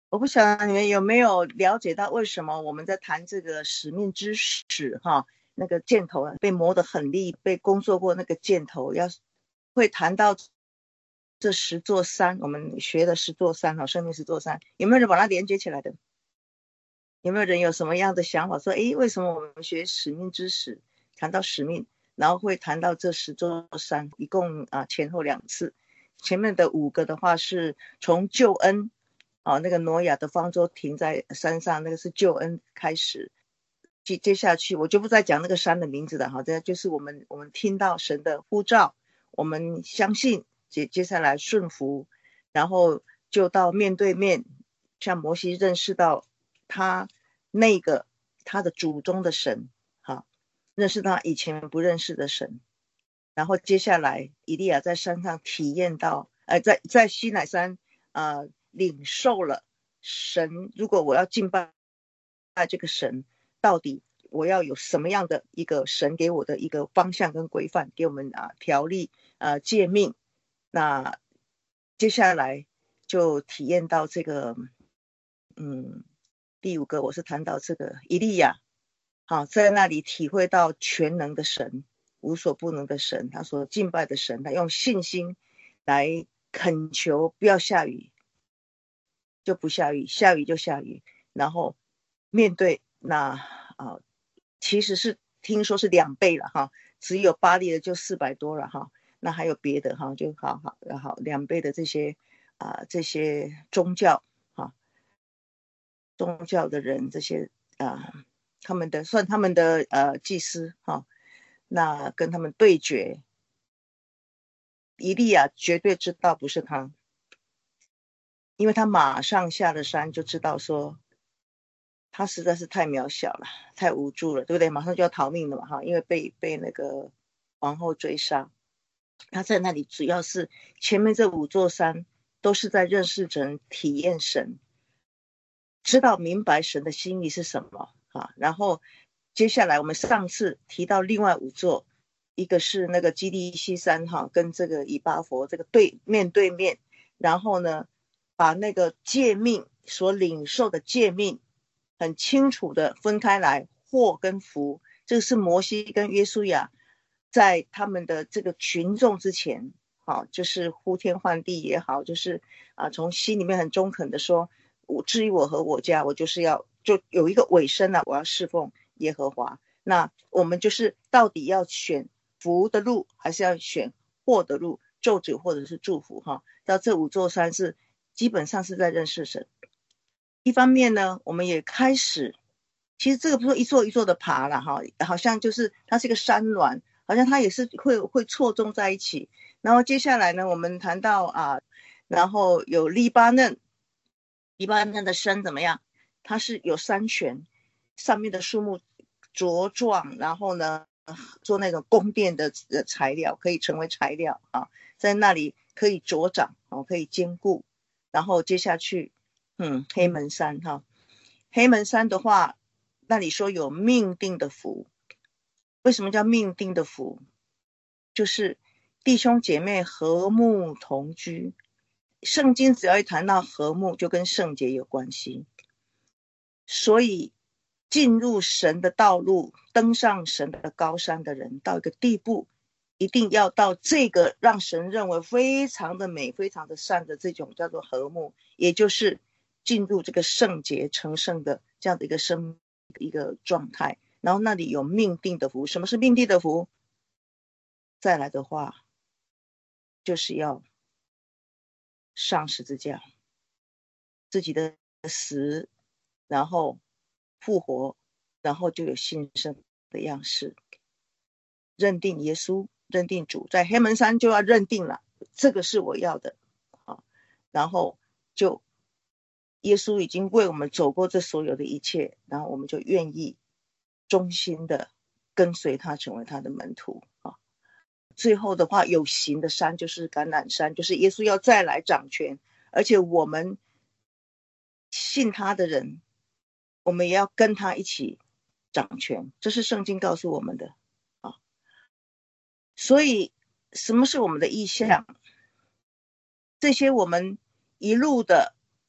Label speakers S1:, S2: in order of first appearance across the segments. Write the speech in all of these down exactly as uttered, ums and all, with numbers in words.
S1: 我不晓得你们有没有了解到为什么我们在谈这个使命之始哈，那个箭头被磨得很利，被工作过那个箭头要会谈到这十座山，我们学的十座山哈，生命十座山，有没有人把它连接起来的？有没有人有什么样的想法说，诶，为什么我们学使命之始谈到使命，然后会谈到这十座山，一共啊前后两次，前面的五个的话是从救恩哦，那个挪亚的方舟停在山上，那个是救恩开始。接接下去我就不再讲那个山的名字了哈，这就是我们我们听到神的呼召，我们相信接接下来顺服，然后就到面对面，像摩西认识到他那个他的祖宗的神，哈，认识他以前不认识的神，然后接下来以利亚在山上体验到，呃，在在西乃山呃领受了神，如果我要敬拜这个神，到底我要有什么样的一个神给我的一个方向跟规范，给我们啊条例呃诫命，那接下来就体验到这个，嗯，第五个我是谈到这个以利亚，好，在那里体会到全能的神，无所不能的神，他所敬拜的神，他用信心来恳求不要下雨，就不下雨，下雨就下雨，然后面对那啊，其实是听说是两倍了哈，只有巴黎的就四百多了哈，那还有别的哈，就好好好两倍的这些啊这些宗教哈，宗教的人这些啊他们的算他们的呃祭司哈，那跟他们对决，以利亚绝对知道不是他，因为他马上下了山就知道说他实在是太渺小了，太无助了，对不对？马上就要逃命了嘛，哈，因为被被那个皇后追杀。他在那里主要是前面这五座山都是在认识神、体验神，知道明白神的心意是什么啊。然后接下来我们上次提到另外五座，一个是那个基利西山哈，跟这个以巴佛这个对面对面，然后呢，把那个诫命所领受的诫命很清楚的分开来，祸跟福，这个是摩西跟约书亚在他们的这个群众之前，好，就是呼天唤地也好，就是啊，从心里面很中肯的说，我至于我和我家，我就是要就有一个尾声了，我要侍奉耶和华。那我们就是到底要选福的路，还是要选祸的路，咒诅或者是祝福哈？到这五座山是基本上是在认识神。一方面呢，我们也开始，其实这个不是一座一座的爬了哈，好像就是它是一个山峦，好像它也是会会错综在一起。然后接下来呢，我们谈到啊，然后有黎巴嫩，黎巴嫩的山怎么样？它是有山泉，上面的树木茁壮，然后呢，做那种宫殿的材料，可以成为材料啊，在那里可以茁长哦，可以坚固。然后接下去，嗯，黑门山哈，黑门山的话，那里说有命定的福，为什么叫命定的福？就是弟兄姐妹和睦同居。圣经只要一谈到和睦，就跟圣洁有关系。所以进入神的道路，登上神的高山的人，到一个地步，一定要到这个让神认为非常的美、非常的善的这种叫做和睦，也就是进入这个圣洁成圣的这样的一个生一个状态。然后那里有命定的福。什么是命定的福？再来的话，就是要上十字架，自己的死，然后复活，然后就有新生的样式。认定耶稣，认定主，在黑门山就要认定了，这个是我要的，好，然后就耶稣已经为我们走过这所有的一切，然后我们就愿意忠心的跟随他，成为他的门徒啊。最后的话，有形的山就是橄榄山，就是耶稣要再来掌权，而且我们信他的人，我们也要跟他一起掌权，这是圣经告诉我们的啊。所以什么是我们的意向？这些我们一路的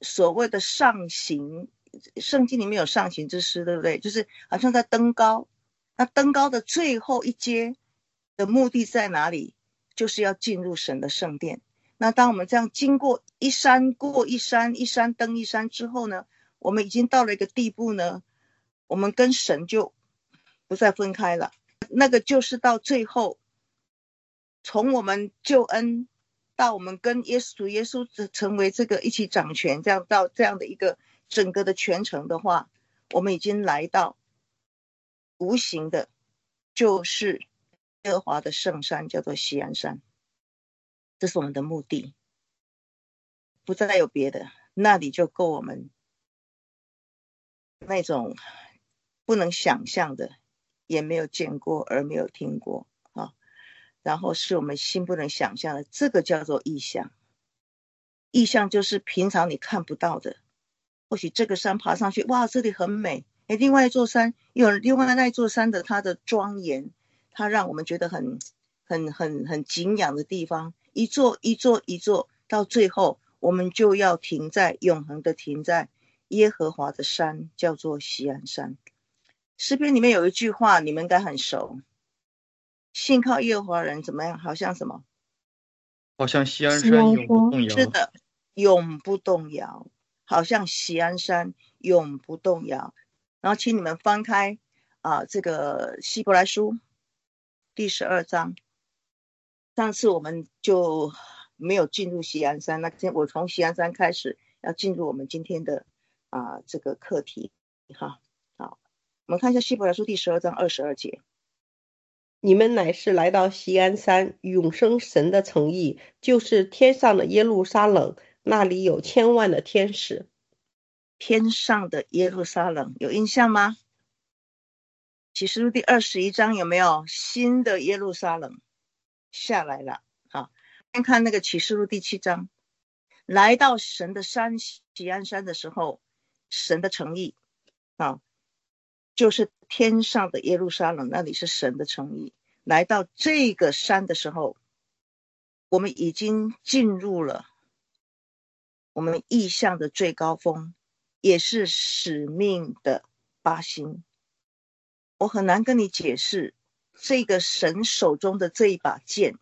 S1: 所谓的上行，圣经里面有上行之诗，对不对？就是好像在登高，那登高的最后一阶的目的在哪里？就是要进入神的圣殿。那当我们这样经过一山过一山，一山登一山之后呢，我们已经到了一个地步呢，我们跟神就不再分开了。那个就是到最后，从我们救恩到我们跟耶稣耶稣成为这个一起掌权，这样到这样的一个整个的全程的话，我们已经来到无形的，就是耶和华的圣山，叫做锡安山。这是我们的目的，不再有别的，那里就够我们那种不能想象的，也没有见过而没有听过啊。然后是我们心不能想象的，这个叫做异象。异象就是平常你看不到的，或许这个山爬上去，哇，这里很美，诶，另外一座山有另外那一座山的它的庄严，它让我们觉得很很很很敬仰的地方，一座一座一座，到最后我们就要停在永恒的停在耶和华的山，叫做锡安山。诗篇里面有一句话你们应该很熟，信靠耶和华人怎么样？好像什么？
S2: 好像锡安山永不动摇。
S1: 是的，永不动摇，好像锡安山永不动摇。然后请你们翻开啊，这个希伯来书第十二章。上次我们就没有进入锡安山，那今天我从锡安山开始要进入我们今天的啊这个课题哈。好，我们看一下希伯来书第十二章二十二节。
S3: 你们乃是来到锡安山，永生神的城邑，就是天上的耶路撒冷，那里有千万的天使。
S1: 天上的耶路撒冷有印象吗？启示录第二十一章有没有新的耶路撒冷下来了？好，先看那个启示录第七章，来到神的山锡安山的时候，神的城邑啊，就是天上的耶路撒冷，那里是神的城邑。来到这个山的时候，我们已经进入了我们异象的最高峰，也是使命的八星。我很难跟你解释这个神手中的这一把剑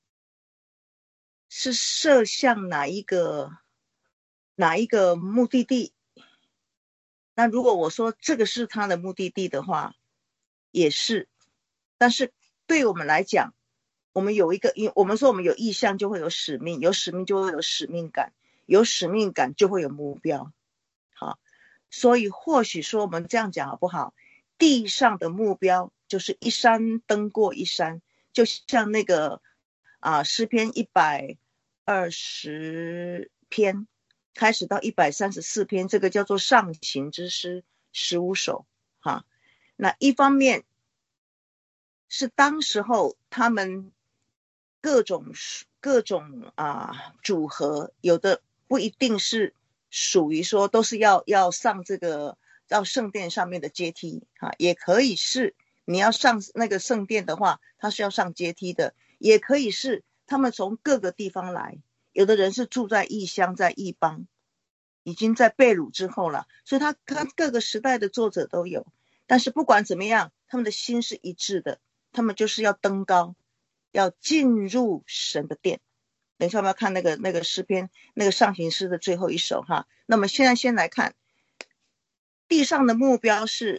S1: 是射向哪一个哪一个目的地。那如果我说这个是他的目的地的话，也是。但是对我们来讲，我们有一个，我们说我们有意向就会有使命，有使命就会有使命感，有使命感就会有目标。好，所以或许说我们这样讲好不好？地上的目标就是一山登过一山，就像那个啊诗篇一百二十篇开始到一百三十四篇，这个叫做上行之诗十五首哈。那一方面是当时候他们各种各种啊组合，有的不一定是属于说都是要要上这个到圣殿上面的阶梯啊，也可以是你要上那个圣殿的话，它是要上阶梯的，也可以是他们从各个地方来，有的人是住在异乡，在异邦，已经在被掳之后了，所以他他各个时代的作者都有。但是不管怎么样，他们的心是一致的，他们就是要登高，要进入神的殿。等一下我们要看那个那个诗篇，那个上行诗的最后一首哈。那么现在先来看地上的目标是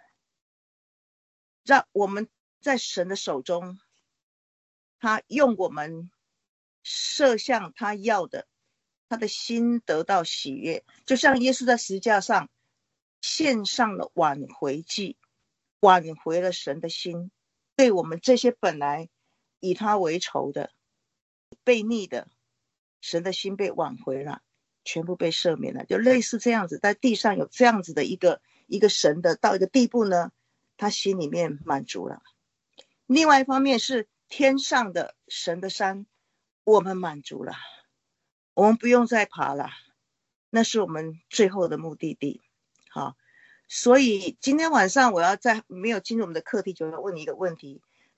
S1: 让我们在神的手中，他用我们射向他要的，他的心得到喜悦，就像耶稣在十字架上献上了挽回祭，挽回了神的心，对我们这些本来以他为仇的悖逆的，神的心被挽回了，全部被赦免了，就类似这样子，在地上有这样子的一个一个神的到一个地步呢，他心里面满足了。另外一方面是天上的神的山，我们满足了，我们不用再爬了，那是我们最后的目的地。好，所以今天晚上我要在没有进入我们的课题，就要问你一个问题，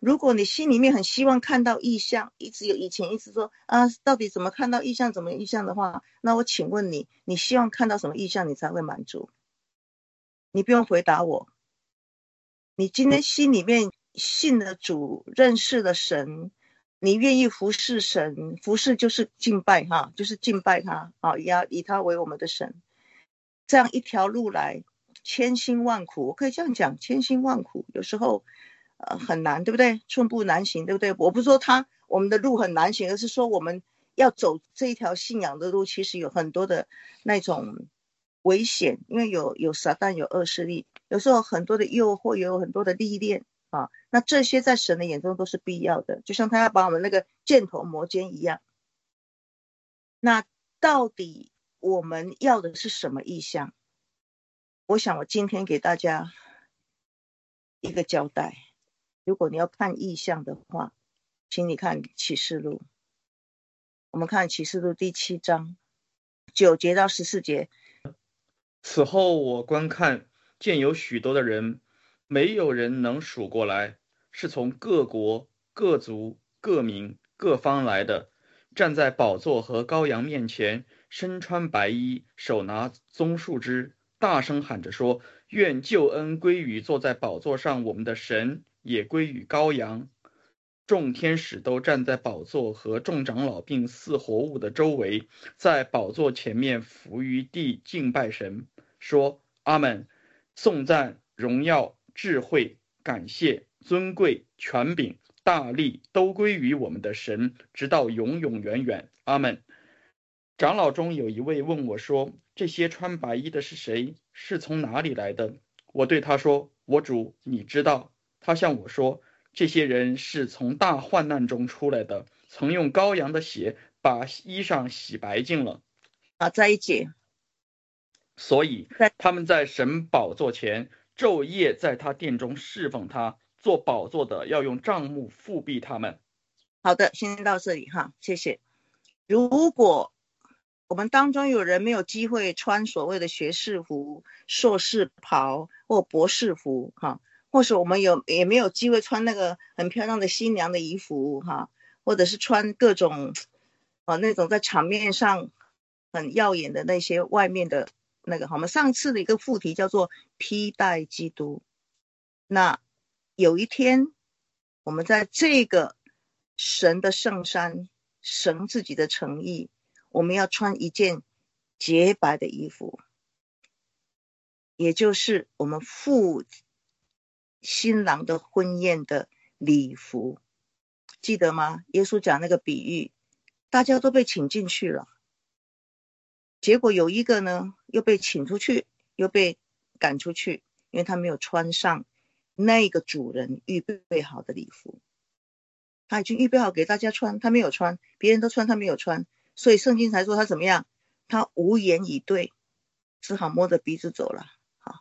S1: 如果你心里面很希望看到异象，一直有以前一直说啊，到底怎么看到异象，怎么异象的话，那我请问你，你希望看到什么异象你才会满足？你不用回答我，你今天心里面信了主，认识了神，你愿意服侍神，服侍就是敬拜哈，就是敬拜他啊，也要以他为我们的神。这样一条路来，千辛万苦，我可以这样讲，千辛万苦，有时候呃很难，对不对？寸步难行，对不对？我不是说他我们的路很难行，而是说我们要走这一条信仰的路，其实有很多的那种危险，因为有有撒旦，有恶势力，有时候很多的诱惑，也有很多的历练啊。那这些在神的眼中都是必要的，就像他要把我们那个箭头磨尖一样。那到底我们要的是什么意象？我想我今天给大家一个交代。如果你要看意象的话，请你看启示录。我们看启示录第七章九节到十四节。
S2: 此后我观看，见有许多的人，没有人能数过来，是从各国、各族、各民、各方来的，站在宝座和羔羊面前，身穿白衣，手拿棕树枝，大声喊着说：愿救恩归于坐在宝座上我们的神，也归于羔羊。众天使都站在宝座和众长老并四活物的周围，在宝座前面伏于地敬拜神，说：阿们，颂赞、荣耀、智慧、感谢、尊贵、权柄、大力都归于我们的神，直到永永远远。阿们。长老中有一位问我说：这些穿白衣的是谁？是从哪里来的？我对他说：我主，你知道。他向我说：这些人是从大患难中出来的，曾用羔羊的血把衣裳洗白净了。
S1: 好，再一节。
S2: 所以他们在神宝座前昼夜在他殿中侍奉他，做宝座的要用帐幕覆庇他们。
S1: 好的，先到这里哈，谢谢。如果我们当中有人没有机会穿所谓的学士服、硕士袍或博士服哈，或是我们有也没有机会穿那个很漂亮的新娘的衣服哈，或者是穿各种啊那种在场面上很耀眼的那些外面的那个，我们上次的一个副题叫做披戴基督。那有一天我们在这个神的圣山，神自己的诚意，我们要穿一件洁白的衣服，也就是我们赴新郎的婚宴的礼服。记得吗？耶稣讲那个比喻，大家都被请进去了，结果有一个呢又被请出去，又被赶出去，因为他没有穿上那个主人预备好的礼服。他已经预备好给大家穿，他没有穿，别人都穿他没有穿，所以圣经才说他怎么样，他无言以对，只好摸着鼻子走了。好，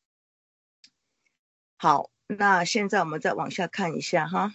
S1: 好，那现在我们再往下看一下哈。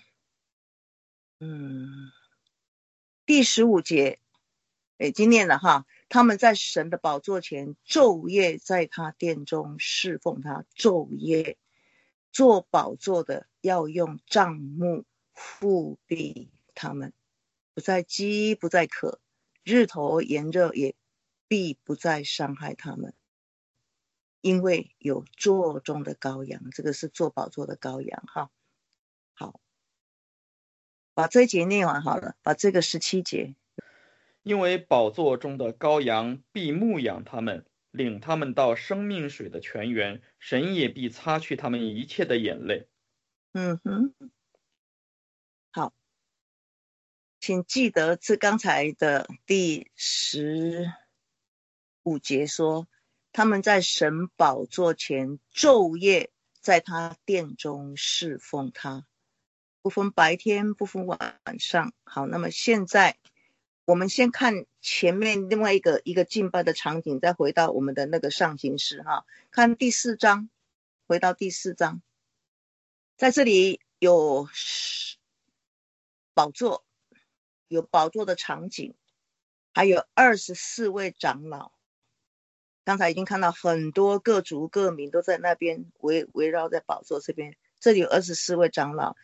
S1: 嗯，第十五节已经念了哈，他们在神的宝座前昼夜在他殿中侍奉他，昼夜做宝座的要用帐幕覆庇他们，不再饥不再渴，日头炎热也必不再伤害他们，因为有座中的羔羊。这个是做宝座的羔羊哈。好，把这一节念完好了，把这个十七节。
S2: 因为宝座中的羔羊必牧养他们，领他们到生命水的泉源，神也必擦去他们一切的眼泪。
S1: 嗯哼，好，请记得这刚才的第十五节说，他们在神宝座前昼夜在他殿中侍奉他，不分白天不分晚上。好，那么现在我们先看前面另外一个一个敬拜的场景，再回到我们的那个上行诗哈，看第四章，回到第四章，在这里有宝座，有宝座的场景，还有二十四位长老。刚才已经看到很多各族各民都在那边围围绕在宝座这边，这里有二十四位长老，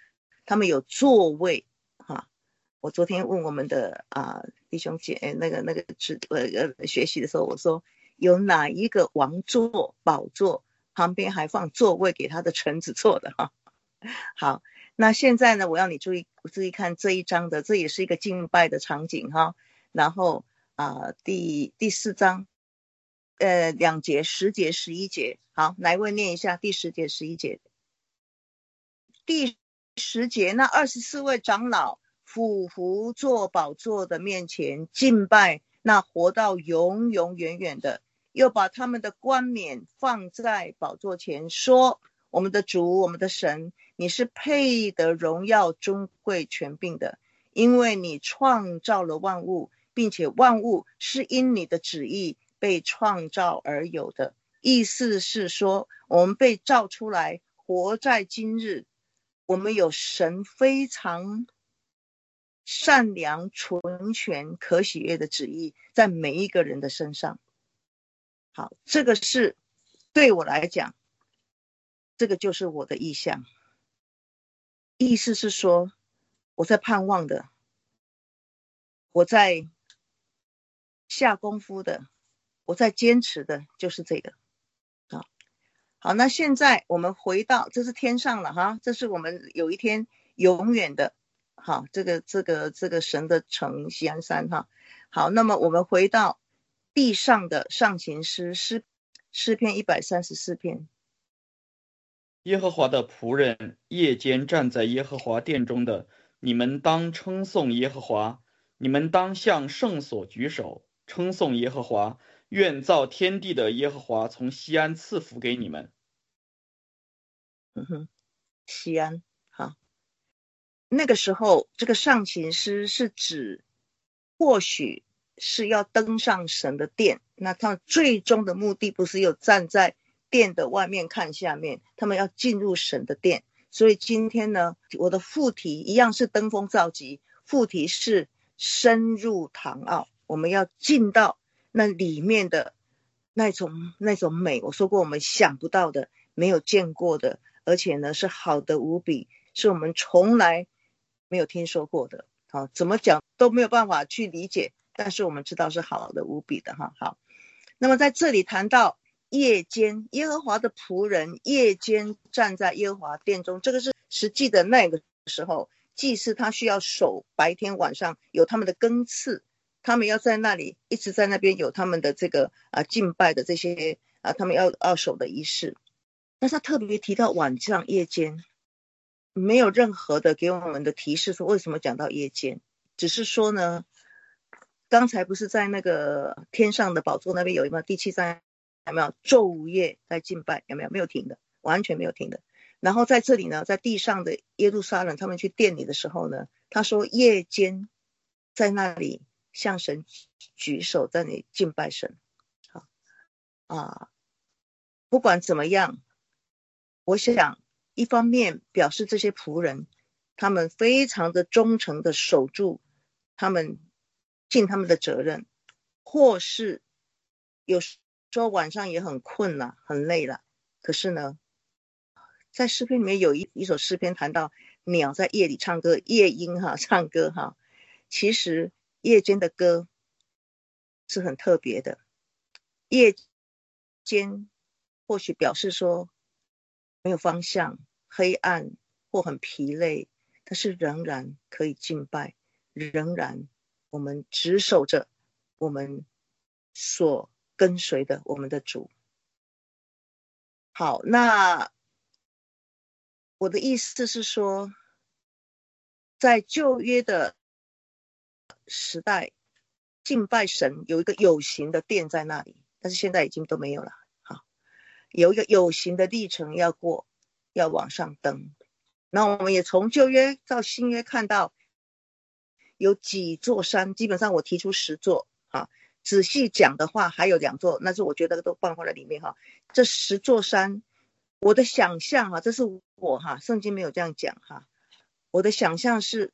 S1: 他们有座位哈。我昨天问我们的啊弟兄姐那个那个呃学习的时候，我说有哪一个王座宝座旁边还放座位给他的臣子坐的哈？好，那现在呢，我要你注意注意看这一章的，这也是一个敬拜的场景哈。然后啊、呃，第第四章，呃，两节十节十一节，好，哪一位念一下第十节十一节？第十节，那二十四位长老俯伏坐宝座的面前敬拜那活到永永远远的，又把他们的冠冕放在宝座前，说：我们的主，我们的神，你是配得荣耀尊贵权柄的，因为你创造了万物，并且万物是因你的旨意被创造而有的。意思是说，我们被造出来，活在今日，我们有神非常善良、纯全、可喜悦的旨意在每一个人的身上。好，这个是对我来讲，这个就是我的意向。意思是说，我在盼望的，我在下功夫的，我在坚持的，就是这个。好，好，那现在我们回到，这是天上了哈，这是我们有一天永远的，好，这个这个这个神的城锡安山哈。好，那么我们回到地上的上行诗诗诗篇一百三十四篇。
S2: 耶和华的仆人，夜间站在耶和华殿中的，你们当称颂耶和华，你们当向圣所举手，称颂耶和华。愿造天地的耶和华从西安赐福给你们。
S1: 嗯哼，西安，好。那个时候，这个上行诗是指，或许是要登上神的殿，那他们最终的目的不是有站在殿的外面看下面，他们要进入神的殿。所以今天呢，我的副题一样是登峰造极，副题是深入堂奥，我们要进到那里面的那种那种美。我说过，我们想不到的，没有见过的，而且呢是好的无比，是我们从来没有听说过的。好，怎么讲都没有办法去理解，但是我们知道是好的无比的哈。好，那么在这里谈到夜间，耶和华的仆人夜间站在耶和华殿中，这个是实际的那个时候，祭司他需要守白天晚上有他们的更次，他们要在那里一直在那边有他们的这个啊敬拜的这些啊他们要要守的仪式。但是他特别提到晚上夜间，没有任何的给我们的提示说为什么讲到夜间，只是说呢，刚才不是在那个天上的宝座那边有没有第七章有没有昼夜在敬拜，有没有？没有停的，完全没有停的。然后在这里呢，在地上的耶路撒冷他们去殿里的时候呢，他说夜间在那里向神举手，在那里敬拜神。好啊，不管怎么样，我想一方面表示这些仆人他们非常的忠诚的守住他们尽他们的责任，或是有时候晚上也很困了很累了，可是呢在诗篇里面有一一首诗篇谈到鸟在夜里唱歌，夜莺哈唱歌哈，其实夜间的歌是很特别的。夜间或许表示说没有方向，黑暗或很疲累，但是仍然可以敬拜，仍然我们只守着我们所跟随的我们的主。好，那我的意思是说，在旧约的时代敬拜神有一个有形的殿在那里，但是现在已经都没有了。好，有一个有形的历程要过，要往上登。那我们也从旧约到新约看到有几座山，基本上我提出十座啊，仔细讲的话还有两座，那是我觉得都放在里面哈。这十座山，我的想象哈，这是我哈，圣经没有这样讲哈。我的想象是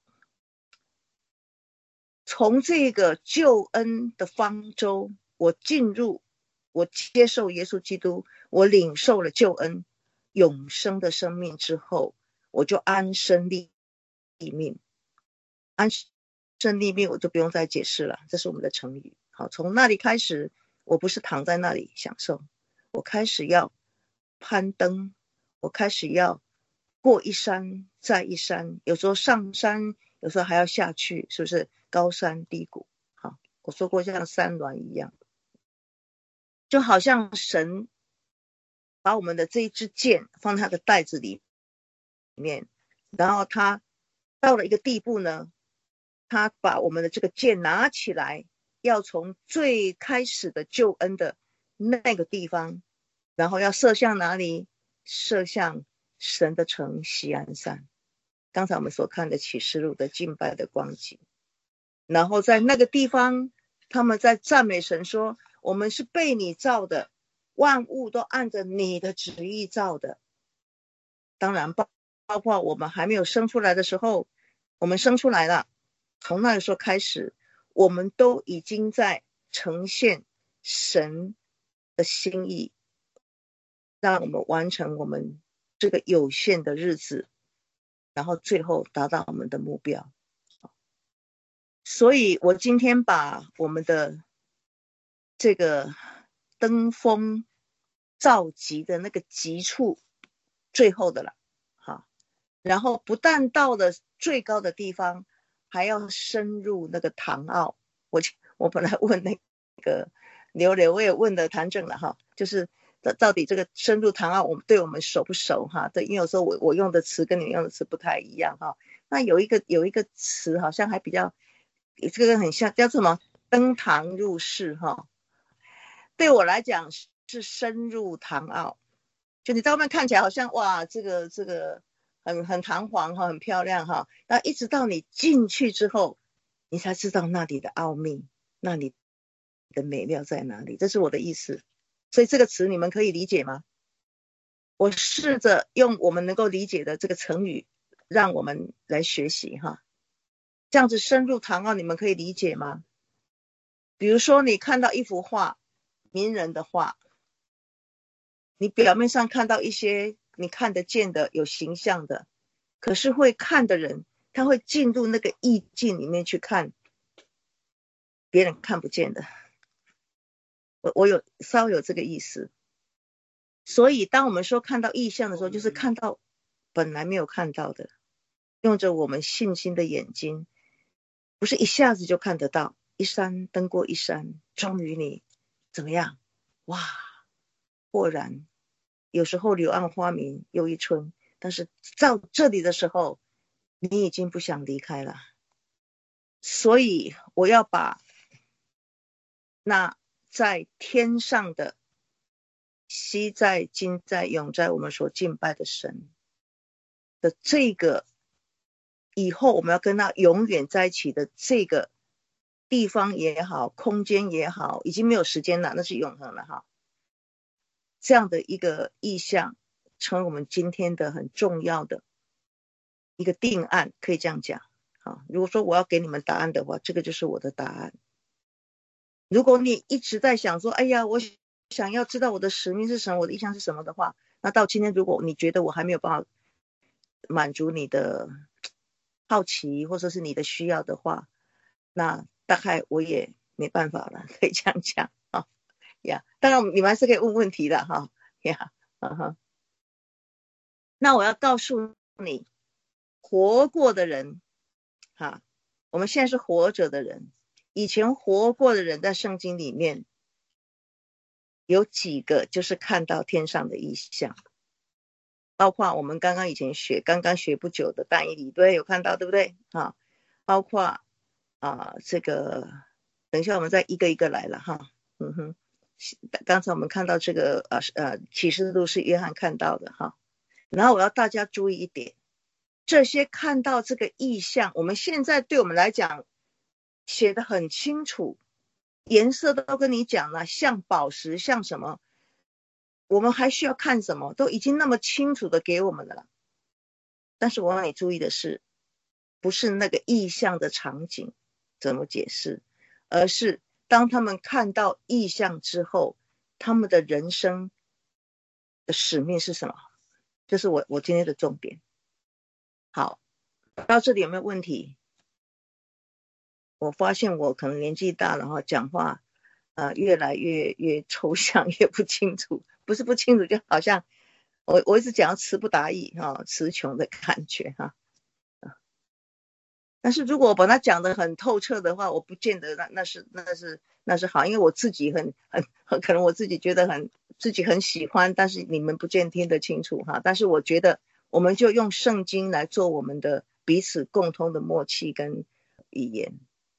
S1: 从这个救恩的方舟，我进入，我接受耶稣基督，我领受了救恩永生的生命之后，我就安身立命。安身立命我就不用再解释了，这是我们的成语。好，从那里开始，我不是躺在那里享受，我开始要攀登，我开始要过一山再一山，有时候上山，有时候还要下去，是不是高山低谷？好，我说过像山峦一样，就好像神把我们的这一支箭放在他的袋子里面，然后他到了一个地步呢，他把我们的这个箭拿起来，要从最开始的救恩的那个地方，然后要射向哪里？射向神的城锡安山。刚才我们所看的启示录的敬拜的光景，然后在那个地方，他们在赞美神说，我们是被你造的，万物都按着你的旨意造的。当然包包括我们还没有生出来的时候，我们生出来了，从那个时候开始，我们都已经在呈现神的心意，让我们完成我们这个有限的日子，然后最后达到我们的目标。所以我今天把我们的这个登峰造极的那个极处，最后的了，好，然后不但到了最高的地方，还要深入那个唐奥。我我本来问那个刘刘，我也问了谭正了哈，就是到底这个深入唐奥，我们对我们熟不熟哈？对，因为有时候我我用的词跟你们用的词不太一样哈。那有一个有一个词好像还比较，这个很像叫什么？登堂入室哈。对我来讲是深入唐奥，就你在外面看起来好像哇，这个这个很很堂皇哈，很漂亮哈。那一直到你进去之后，你才知道那里的奥秘，那里的美妙在哪里。这是我的意思。所以这个词你们可以理解吗？我试着用我们能够理解的这个成语，让我们来学习哈。这样子深入唐奥，你们可以理解吗？比如说你看到一幅画，名人的画，你表面上看到一些你看得见的有形象的，可是会看的人，他会进入那个意境里面去看别人看不见的。我我有稍微有这个意思。所以当我们说看到异象的时候，就是看到本来没有看到的，用着我们信心的眼睛，不是一下子就看得到，一山登过一山，终于你怎么样？哇，豁然，有时候柳暗花明又一村，但是到这里的时候，你已经不想离开了。所以我要把那在天上的昔在今在永在我们所敬拜的神的这个以后我们要跟他永远在一起的这个地方也好，空间也好，已经没有时间了，那是永恒了哈。这样的一个意象成为我们今天的很重要的一个定案，可以这样讲。好，如果说我要给你们答案的话，这个就是我的答案。如果你一直在想说，哎呀，我想要知道我的使命是什么，我的意向是什么的话，那到今天如果你觉得我还没有办法满足你的好奇或者是你的需要的话，那大概我也没办法了，可以这样讲啊呀。当然你们还是可以问问题的哈呀，嗯哼。那我要告诉你，活过的人哈，我们现在是活着的人，以前活过的人在圣经里面有几个就是看到天上的异象，包括我们刚刚以前学刚刚学不久的但以理，对，有看到对不对啊？包括啊、呃、这个等一下我们再一个一个来了哈。嗯哼，刚才我们看到这个呃呃启示录是约翰看到的哈。然后我要大家注意一点，这些看到这个异象，我们现在对我们来讲写得很清楚，颜色都跟你讲了，像宝石像什么，我们还需要看什么，都已经那么清楚的给我们了。但是我让你注意的是，不是那个异象的场景怎么解释，而是当他们看到异象之后，他们的人生的使命是什么，这是我我今天的重点。好， 到这里有没有问题？我发现我可能年纪大了哈，讲话呃越来越越抽象，越不清楚，不是不清楚，就好像我我一直讲词不达意哈，词穷的感觉哈。但是如果我把它讲得很透彻的话，我不见得那那是那是那是好，因为我自己很很很可能我自己觉得很自己很喜欢，但是你们不见听得清楚哈。但是我觉得我们就用圣经来做我们的彼此共通的默契跟语言。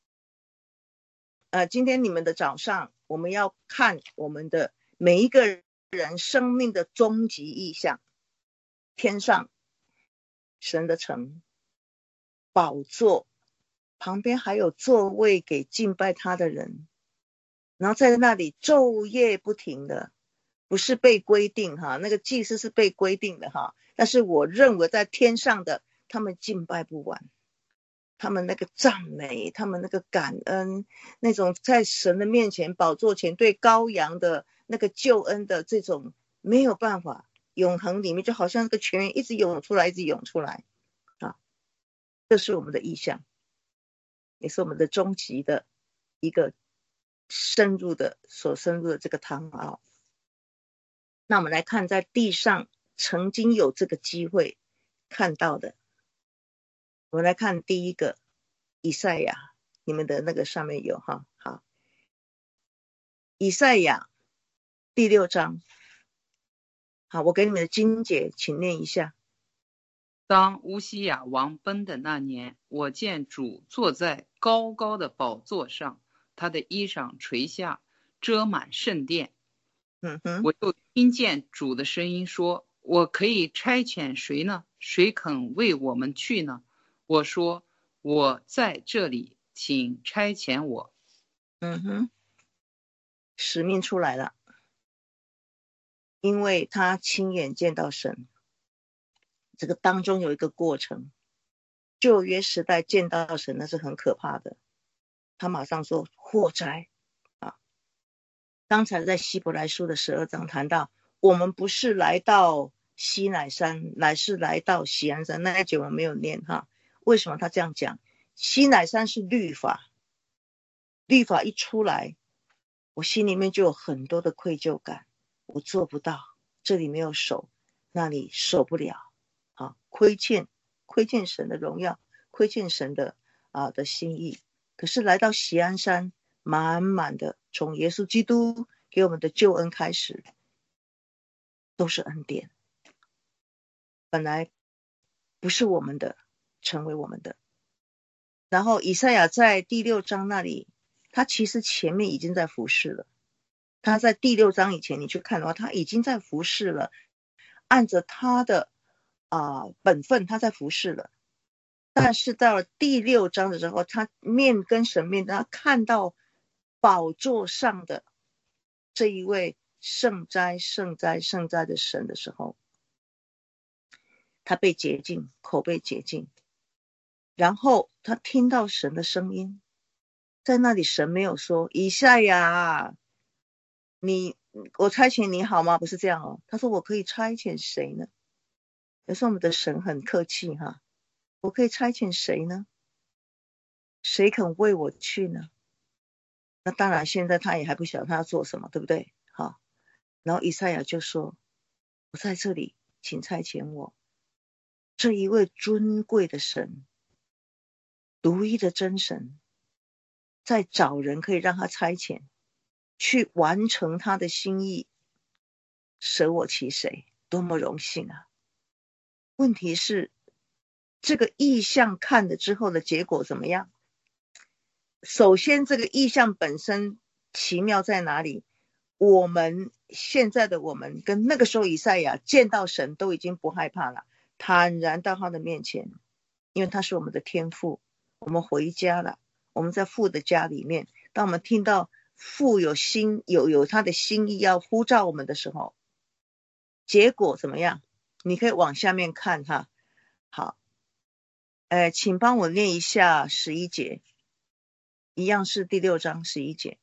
S1: 呃，今天你们的早上，我们要看我们的每一个人生命的终极意向，天上神的城，宝座旁边还有座位给敬拜他的人，然后在那里昼夜不停的，不是被规定哈，那个祭司是被规定的哈，但是我认为在天上的他们敬拜不完，他们那个赞美，他们那个感恩，那种在神的面前宝座前对羔羊的那个救恩的这种没有办法，永恒里面就好像那个泉源一直涌出来一直涌出来啊，这是我们的意象，也是我们的终极的一个深入的所深入的这个汤奥。那我们来看在地上曾经有这个机会看到的，我们来看第一个以赛亚，你们的那个上面有哈，好，以赛亚第六章，好，我给你们的经节请念一下。
S4: 当乌西雅王崩的那年，我见主坐在高高的宝座上，他的衣裳垂下，遮满圣殿。
S1: 嗯哼，
S4: 我就听见主的声音说，我可以差遣谁呢？谁肯为我们去呢？我说，我在这里，请差遣我。
S1: 嗯哼，使命出来了，因为他亲眼见到神。这个当中有一个过程，旧约时代见到神那是很可怕的，他马上说祸灾啊。刚才在希伯来书的十二章谈到，我们不是来到西乃山，乃是来到锡安山，那一节我没有念哈。为什么他这样讲？西乃山是律法，律法一出来，我心里面就有很多的愧疚感，我做不到，这里没有守，那里守不了啊，亏欠亏欠神的荣耀，亏欠神的啊的心意。可是来到锡安山，满满的从耶稣基督给我们的救恩开始，都是恩典，本来不是我们的，成为我们的。然后以赛亚在第六章那里，他其实前面已经在服侍了，他在第六章以前你去看的话，他已经在服侍了，按着他的啊、呃、本分他在服侍了。但是到了第六章的时候，他面跟神面，他看到宝座上的这一位圣哉圣哉圣哉的神的时候，他被洁净，口被洁净，然后他听到神的声音，在那里神没有说以赛亚你我差遣你好吗？不是这样哦，他说我可以差遣谁呢？有时候我们的神很客气哈，我可以差遣谁呢？谁肯为我去呢？那当然现在他也还不晓得他要做什么，对不对？好，然后以赛亚就说，我在这里，请差遣我。这一位尊贵的神，独一的真神，在找人可以让他差遣去完成他的心意，舍我其谁，多么荣幸啊！问题是这个意象看了之后的结果怎么样？首先这个意象本身奇妙在哪里？我们现在的我们跟那个时候以赛亚见到神都已经不害怕了，坦然到他的面前，因为他是我们的天父，我们回家了，我们在父的家里面，当我们听到父有心有有他的心意要呼召我们的时候，结果怎么样？你可以往下面看哈。好，呃，请帮我念一下十一节，一样是第六章十一节。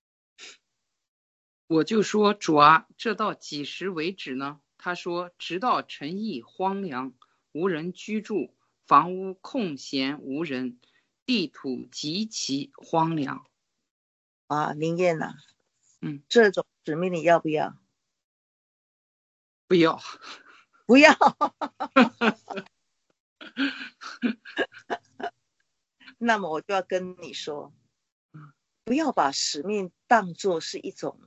S4: 我就说，主啊，这到几时为止呢？他说，直到城邑荒凉，无人居住， 房屋空闲无人，地土极其荒凉。
S1: 啊，明艳呐，
S4: 嗯，
S1: 这种使命你要不要？
S4: 不要，
S1: 不要。那么我就要跟你说，不要把使命当作是一种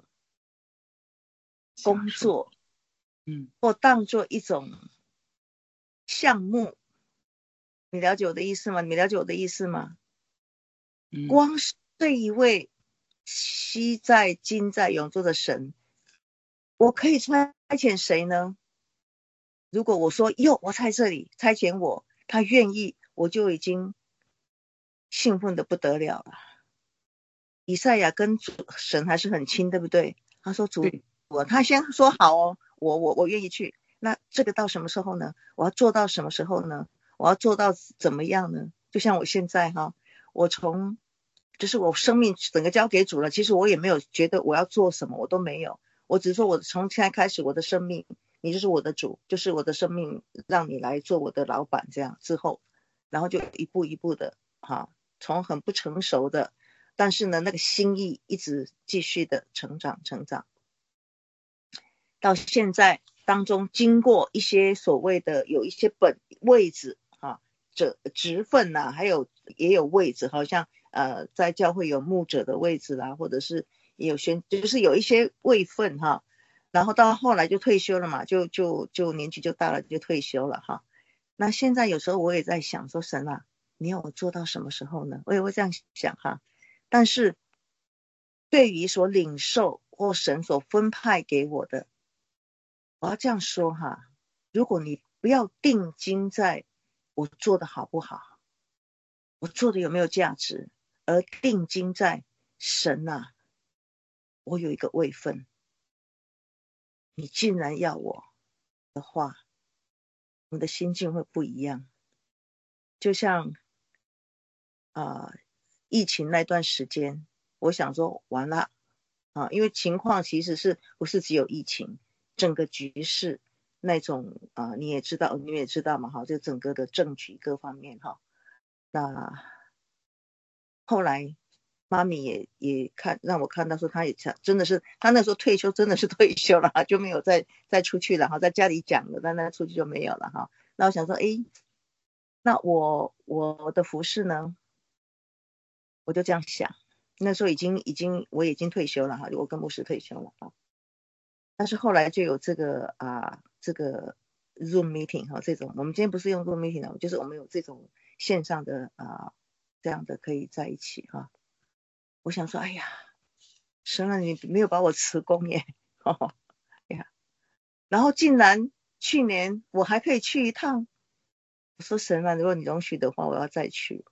S1: 工作，
S4: 嗯，
S1: 或当作一种项目。你了解我的意思吗？你了解我的意思吗？
S4: 嗯，
S1: 光是这一位昔在今在永驻的神，我可以差遣谁呢？如果我说哟，我在这里差遣我，他愿意，我就已经兴奋的不得了了。以赛亚跟主神还是很亲，对不对？他说主，我他先说好哦，我我我愿意去。那这个到什么时候呢？我要做到什么时候呢？我要做到怎么样呢？就像我现在哈，我从就是我生命整个交给主了，其实我也没有觉得我要做什么，我都没有。我只是说我从现在开始，我的生命你就是我的主，就是我的生命让你来做我的老板，这样之后，然后就一步一步的哈，从很不成熟的，但是呢那个心意一直继续的成长成长，到现在当中经过一些所谓的有一些本位置哈，这职分呐、啊，还有也有位置，好像呃在教会有牧者的位置啦，或者是也有宣，就是有一些位分哈。然后到后来就退休了嘛，就就就年纪就大了，就退休了哈。那现在有时候我也在想说，神啊，你要我做到什么时候呢？我也会这样想哈。但是对于所领受或神所分派给我的，我要这样说哈，如果你不要定睛在我做的好不好，我做的有没有价值，而定睛在神啊，我有一个位分，你竟然要我的话，我的心境会不一样。就像啊、呃，疫情那段时间，我想说完了啊，因为情况其实是不是只有疫情，整个局势那种啊、呃，你也知道，你也知道嘛，哈，就整个的政局各方面哈。那后来妈咪也也看让我看到说，他也真的是他那时候退休真的是退休了，就没有再再出去了哈，在家里讲了，但那出去就没有了哈。那我想说，哎，那我我的服饰呢？我就这样想，那时候已经已经我已经退休了哈，我跟牧师退休了啊。但是后来就有这个啊这个 Zoom meeting 哈，这种我们今天不是用 Zoom meeting 的，就是我们有这种线上的啊这样的可以在一起哈。我想说，哎呀，神啊，你没有把我辞工耶，哦呀，然后竟然去年我还可以去一趟，我说神啊，如果你容许的话，我要再去。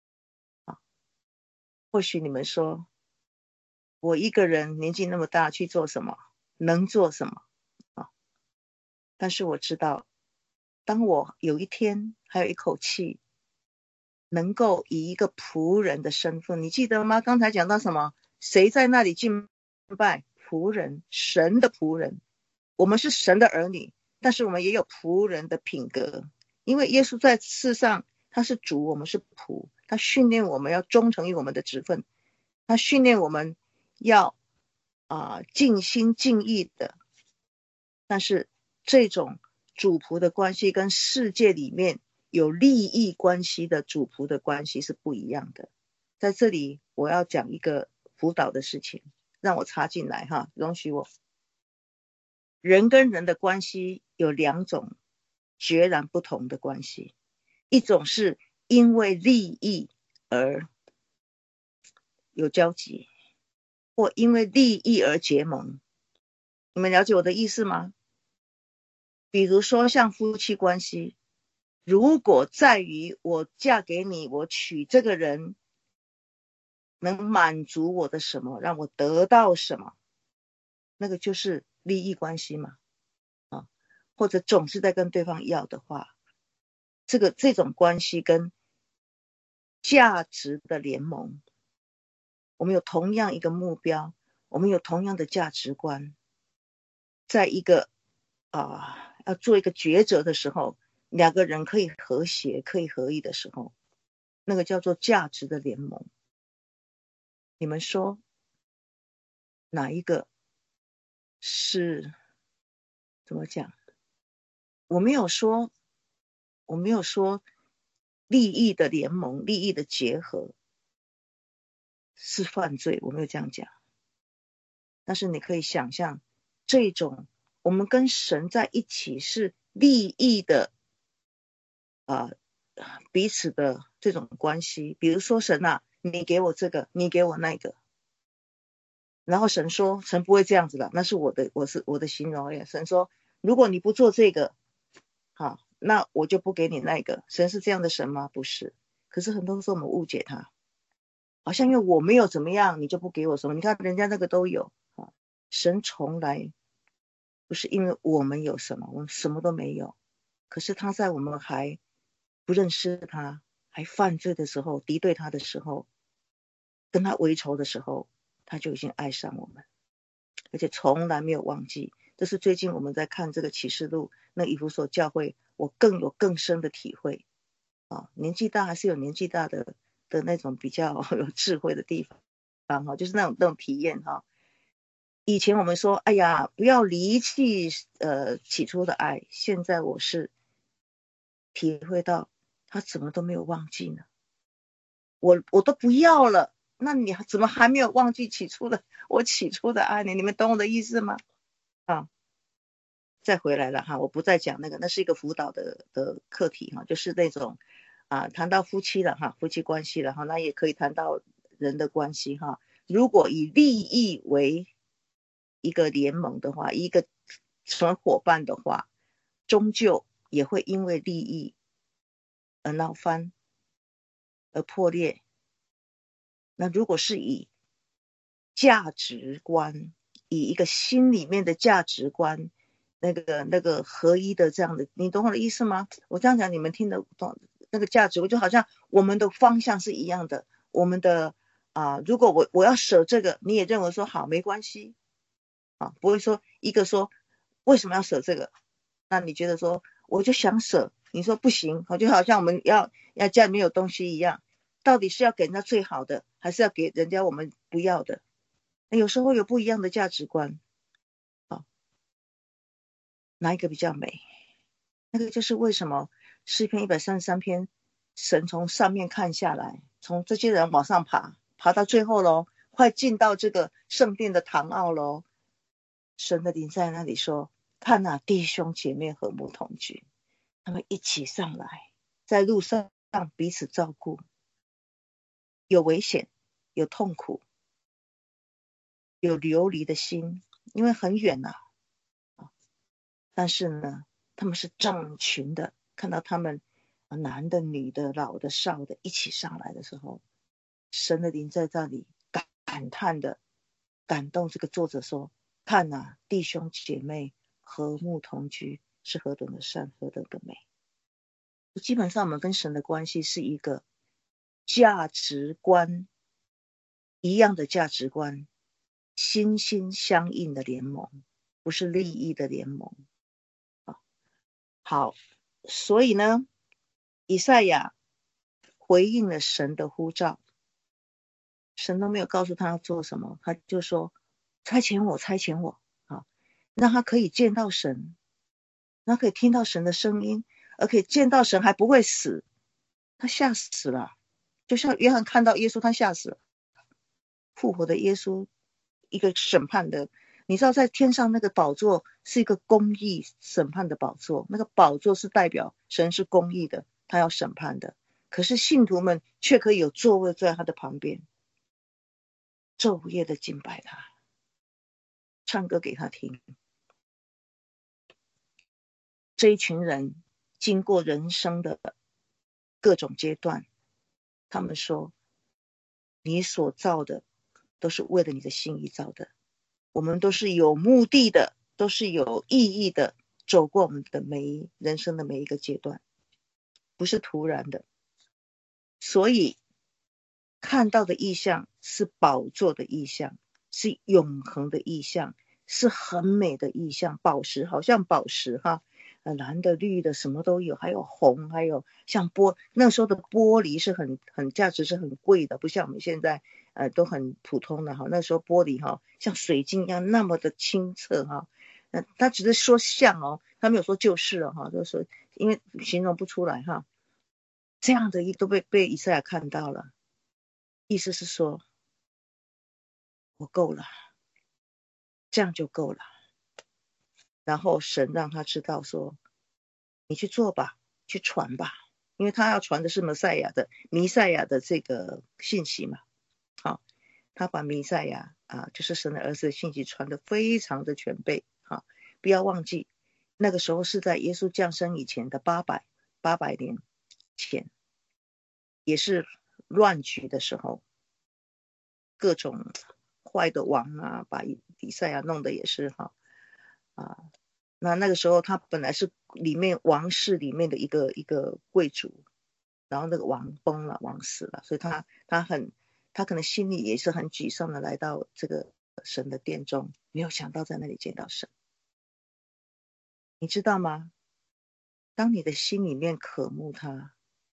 S1: 或许你们说我一个人年纪那么大去做什么，能做什么啊？但是我知道，当我有一天还有一口气，能够以一个仆人的身份，你记得吗？刚才讲到什么？谁在那里敬拜？仆人，神的仆人。我们是神的儿女，但是我们也有仆人的品格，因为耶稣在世上他是主，我们是仆，他训练我们要忠诚于我们的职分，他训练我们要啊、呃、尽心尽意的。但是这种主仆的关系跟世界里面有利益关系的主仆的关系是不一样的。在这里我要讲一个辅导的事情，让我插进来哈，容许我。人跟人的关系有两种截然不同的关系，一种是因为利益而有交集，或因为利益而结盟。你们了解我的意思吗？比如说像夫妻关系，如果在于我嫁给你，我娶这个人能满足我的什么，让我得到什么，那个就是利益关系嘛。啊，或者总是在跟对方要的话，这个这种关系跟价值的联盟，我们有同样一个目标，我们有同样的价值观，在一个啊、呃、要做一个抉择的时候， 两个人可以和谐可以合一的时候，那个叫做价值的联盟。你们说哪一个是怎么讲？我没有说我没有说利益的联盟利益的结合是犯罪，我没有这样讲。但是你可以想象，这种我们跟神在一起是利益的呃彼此的这种关系。比如说神啊，你给我这个，你给我那个，然后神说，神不会这样子的，那是我的我是我的形容耶。神说，如果你不做这个，好，那我就不给你那个。神是这样的神吗？不是。可是很多时候我们误解他，好像因为我没有怎么样，你就不给我什么。你看人家那个都有，神从来不是因为我们有什么，我们什么都没有，可是他在我们还不认识他，还犯罪的时候，敌对他的时候，跟他为仇的时候，他就已经爱上我们，而且从来没有忘记。这是最近我们在看这个启示录，那以弗所教会，我更有更深的体会啊，年纪大还是有年纪大的的那种比较有智慧的地方哈，就是那种那种体验哈。以前我们说，哎呀，不要离弃呃起初的爱，现在我是体会到他怎么都没有忘记呢？我我都不要了，那你怎么还没有忘记起初的我起初的爱呢？你们懂我的意思吗？啊，再回来了哈，我不再讲那个，那是一个辅导的的课题哈，就是那种啊，谈到夫妻了哈，夫妻关系了哈，那也可以谈到人的关系哈。如果以利益为一个联盟的话，一个成伙伴的话，终究也会因为利益而闹翻，而破裂。那如果是以价值观，以一个心里面的价值观，那个那个合一的这样的，你懂我的意思吗？我这样讲你们听得懂？那个价值观就好像我们的方向是一样的，我们的啊、呃，如果我我要舍这个，你也认为说好没关系啊，不会说一个说为什么要舍这个，那你觉得说我就想舍，你说不行，就好像我们要要家里面有东西一样，到底是要给人家最好的，还是要给人家我们不要的？有时候有不一样的价值观啊，哪一个比较美？那个就是为什么诗篇一百三十三篇，神从上面看下来，从这些人往上爬，爬到最后咯，快进到这个圣殿的堂奥咯，神的灵在那里说，看啊，弟兄姐妹和睦同居，他们一起上来，在路上彼此照顾，有危险，有痛苦，有流离的心，因为很远啊，但是呢他们是整群的，看到他们男的女的老的少的一起上来的时候，神的灵在这里感叹的感动这个作者说，看啊，弟兄姐妹和睦同居是何等的善，何等的美。基本上我们跟神的关系是一个价值观一样的价值观，心心相印的联盟，不是利益的联盟。好，所以呢，以赛亚回应了神的呼召，神都没有告诉他要做什么，他就说差遣我差遣我啊，让他可以见到神，让他可以听到神的声音，而可以见到神还不会死。他吓死了，就像约翰看到耶稣他吓死了，复活的耶稣，一个审判的，你知道在天上那个宝座是一个公义审判的宝座，那个宝座是代表神是公义的，他要审判的，可是信徒们却可以有座位坐在他的旁边，昼夜的敬拜他，唱歌给他听。这一群人经过人生的各种阶段，他们说你所造的都是为了你的心意造的，我们都是有目的的，都是有意义的，走过我们的每一人生的每一个阶段，不是突然的。所以看到的意象是宝座的意象，是永恒的意象，是很美的意象，宝石好像宝石哈， 蓝的绿的什么都有，还有红，还有像玻那时候的玻璃是很很价值是很贵的，不像我们现在呃都很普通的哈。那时候玻璃哈像水晶一样那么的清澈哈，那他只是说像哦，他没有说就是哦哈，就是说因为形容不出来哈。这样的都被被以赛亚看到了，意思是说我够了，这样就够了。然后神让他知道说你去做吧，去传吧，因为他要传的是弥赛亚的弥赛亚的这个信息嘛。好，他把弥赛亚啊，就是神的儿子的信息传得非常的全备。好，不要忘记那个时候是在耶稣降生以前的八百八百年前，也是乱局的时候，各种坏的王啊，把以赛亚弄得也是哈啊。那那个时候他本来是里面王室里面的一个一个贵族，然后那个王崩了，王死了，所以他他很他可能心里也是很沮丧的来到这个神的殿中，没有想到在那里见到神。你知道吗？当你的心里面渴慕他，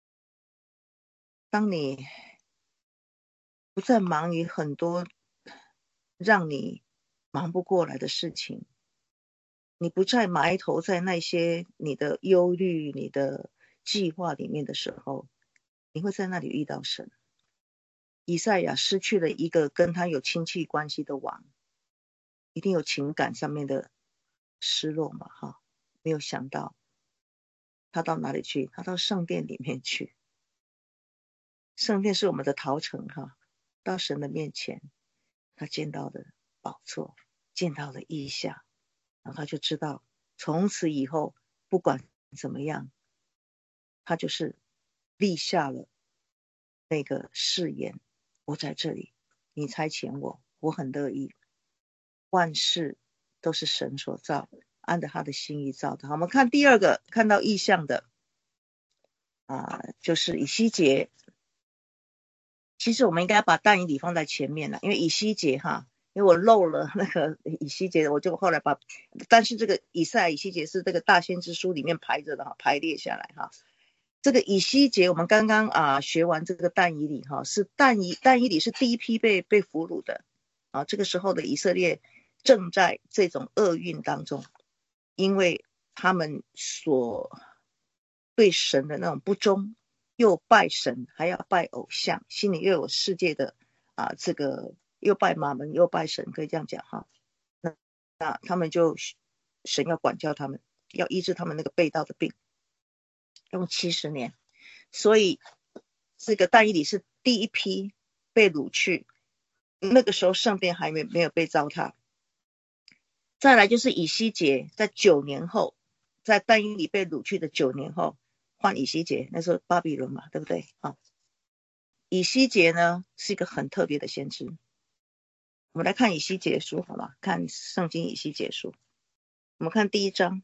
S1: 当你不再忙于很多让你忙不过来的事情，你不再埋头在那些你的忧虑你的计划里面的时候，你会在那里遇到神。以赛亚失去了一个跟他有亲戚关系的王，一定有情感上面的失落嘛哈，没有想到他到哪里去？他到圣殿里面去。圣殿是我们的陶城哈，到神的面前，他见到的宝座，见到了异象，然后他就知道从此以后不管怎么样，他就是立下了那个誓言，我在这里，你差遣我，我很乐意，万事都是神所造，按着他的心意造的。好，我们看第二个看到异象的啊，就是以西结。其实我们应该把但以理放在前面了，因为以西结哈，因为我漏了那个以西结，我就后来把，但是这个以赛亚以西结是这个大先知书里面排着的哈，排列下来哈。这个以西结我们刚刚啊学完这个但以理哈，是但以但以理是第一批被被俘虏的啊，这个时候的以色列正在这种厄运当中，因为他们所对神的那种不忠。又拜神还要拜偶像，心里又有世界的啊，这个又拜马门又拜神，可以这样讲哈。那那他们就神要管教他们，要医治他们那个背道的病，用七十年。所以这个但以理是第一批被掳去，那个时候圣殿还没没有被糟蹋。再来就是以西结，在九年后，在但以理被掳去的九年后。换以西结，那时候巴比伦嘛，对不对啊？以西结呢是一个很特别的先知。我们来看以西结书好吗？看圣经以西结书。我们看第一章。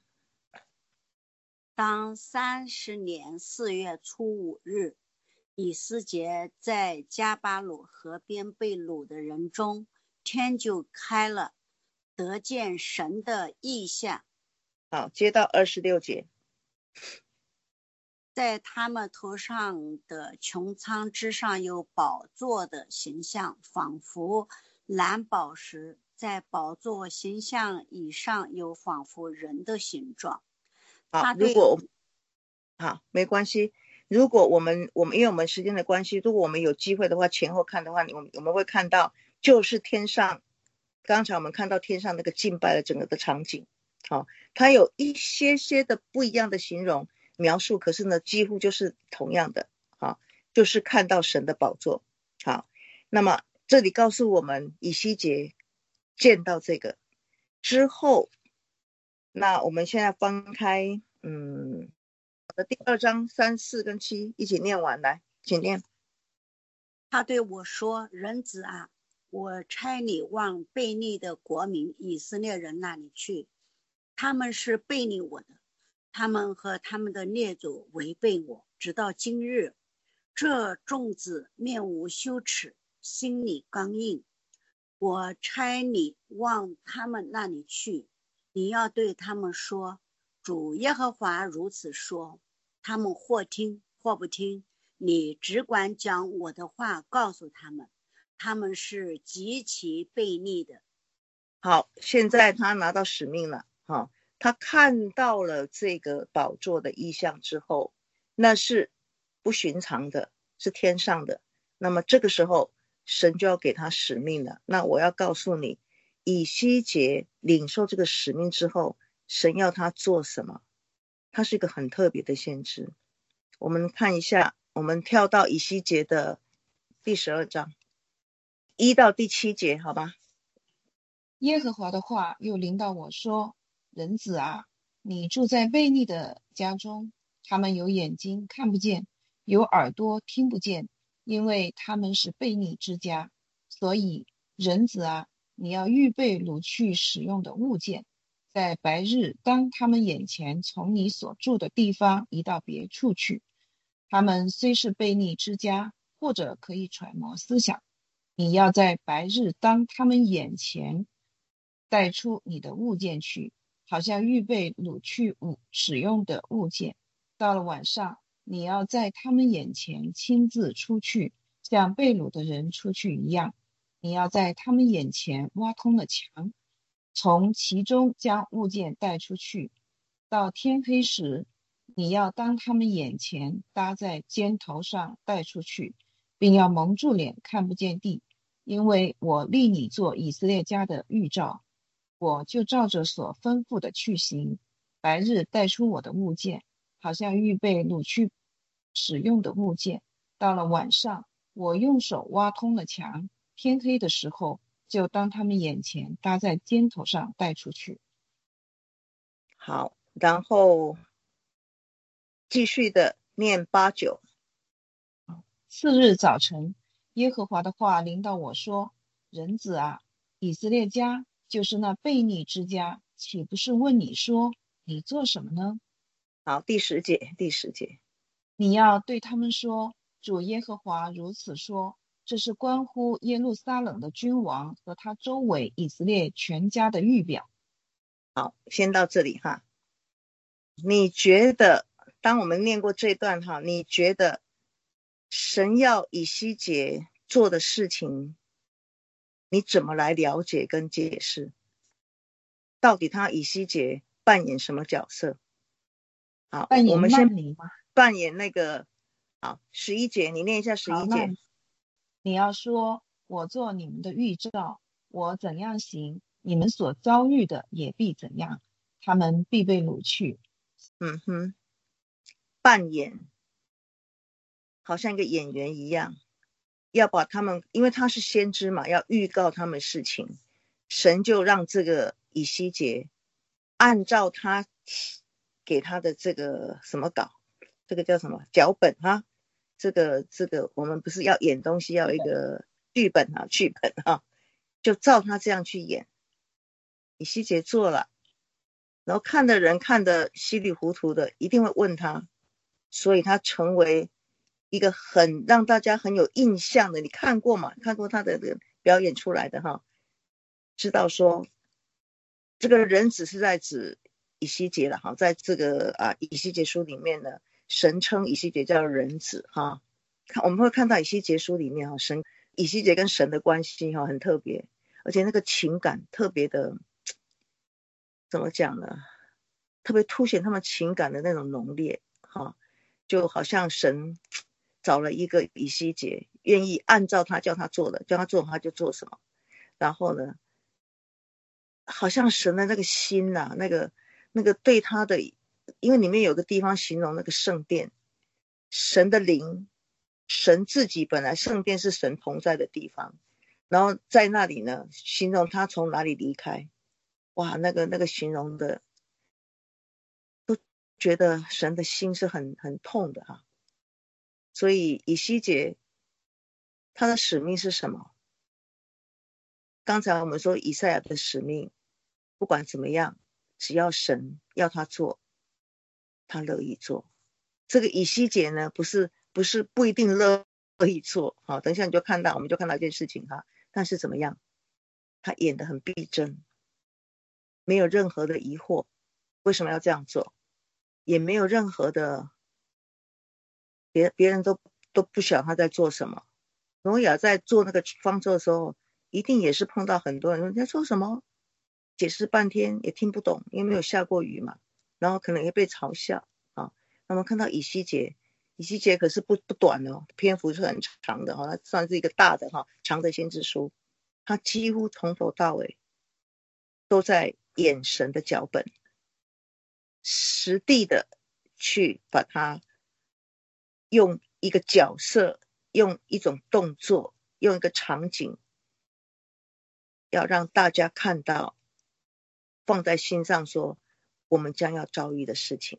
S5: 当三十年四月初五日，以西结在加巴鲁河边被掳的人中，天就开了，得见神的异象。
S1: 好，接到二十六节。
S5: 在他们头上的穹苍之上有宝座的形象，仿佛蓝宝石，在宝座形象以上有仿佛人的形状。
S1: 好，如果好没关系，如果我们我们因为我们时间的关系，如果我们有机会的话前后看的话，我们我们会看到就是天上刚才我们看到天上那个敬拜的整个的场景。好，它有一些些的不一样的形容描述，可是呢几乎就是同样的，好，就是看到神的宝座。好，那么这里告诉我们以西结见到这个之后，那我们现在翻开嗯第二章三四跟七一起念完，来请念。
S5: 他对我说，人子啊，我差你往悖逆的国民以色列人那里去，他们是悖逆我的，他们和他们的列祖违背我，直到今日。这众子面无羞耻，心里刚硬。我差你往他们那里去，你要对他们说， 主耶和华如此说，他们或听或不听，你只管将我的话告诉他们，他们是极其悖逆的。
S1: 好，现在他拿到使命了，哈，他看到了这个宝座的意象之后，那是不寻常的，是天上的。那么这个时候，神就要给他使命了。那我要告诉你，以西结领受这个使命之后，神要他做什么？他是一个很特别的先知。我们看一下，我们跳到以西结的第十二章一到第七节，好吧？
S6: 耶和华的话又临到我说，人子啊，你住在悖逆的家中，他们有眼睛看不见，有耳朵听不见，因为他们是悖逆之家。所以人子啊，你要预备掳去使用的物件，在白日当他们眼前从你所住的地方移到别处去。他们虽是悖逆之家，或者可以揣摩思想，你要在白日当他们眼前带出你的物件去，好像预备掳去物使用的物件。到了晚上，你要在他们眼前亲自出去，像被掳的人出去一样。你要在他们眼前挖通了墙，从其中将物件带出去。到天黑时，你要当他们眼前搭在肩头上带出去，并要蒙住脸看不见地，因为我立你做以色列家的预兆。我就照着所吩咐的去行，白日带出我的物件，好像预备掳去使用的物件。到了晚上，我用手挖通了墙，天黑的时候，就当他们眼前搭在肩头上带出去。
S1: 好，然后继续的念八九。
S6: 次日早晨，耶和华的话临到我说，人子啊，以色列家就是那悖逆之家，岂不是问你说，你做什么呢？
S1: 好，第十节，第十节。
S6: 你要对他们说，主耶和华如此说，这是关乎耶路撒冷的君王和他周围以色列全家的预表。
S1: 好，先到这里哈。你觉得，当我们念过这段哈，你觉得神要以西结做的事情，你怎么来了解跟解释？到底他以西结扮演什么角色？好，
S6: 扮演
S1: 我们先
S6: 曼尼吗？
S1: 扮演那个，好，十一节，你念一下十一节。
S6: 你要说，我做你们的预兆，我怎样行，你们所遭遇的也必怎样，他们必被掳去。
S1: 嗯哼，扮演好像一个演员一样，要把他们，因为他是先知嘛，要预告他们事情，神就让这个以西结按照他给他的这个什么稿，这个叫什么脚本哈，这个这个我们不是要演东西要有一个剧本啊，剧本啊，就照他这样去演。以西结做了，然后看的人看得稀里糊涂的，一定会问他，所以他成为一个很让大家很有印象的，你看过吗？看过他的表演出来的哈，知道说这个人只是在指以西结了哈，在这个啊以西结书里面呢，神称以西结叫人子哈。看我们会看到以西结书里面哈，神以西结跟神的关系哈很特别，而且那个情感特别的，怎么讲呢？特别凸显他们情感的那种浓烈哈，就好像神找了一个以西结，愿意按照他叫他做的，叫他做他就做什么。然后呢，好像神的那个心呐、啊，那个那个对他的，因为里面有个地方形容那个圣殿，神的灵，神自己本来圣殿是神同在的地方，然后在那里呢，形容他从哪里离开，哇，那个那个形容的，都觉得神的心是很很痛的哈。所以以西结他的使命是什么？刚才我们说以赛亚的使命，不管怎么样，只要神要他做，他乐意做。这个以西结呢，不是不是不一定乐意做，好，等一下你就看到，我们就看到一件事情哈。但是怎么样，他演得很逼真，没有任何的疑惑， 为什么要这样做？也没有任何的，别别人都都不晓得他在做什么。挪亚在做那个方舟的时候，一定也是碰到很多人说你在做什么，解释半天也听不懂，因为没有下过雨嘛，然后可能也被嘲笑啊。那么看到以西结，以西结可是不不短哦，篇幅是很长的哈、哦，它算是一个大的哈、哦、长的先知书，他几乎从头到尾都在演神的脚本，实地的去把它用一个角色，用一种动作，用一个场景，要让大家看到，放在心上说我们将要遭遇的事情。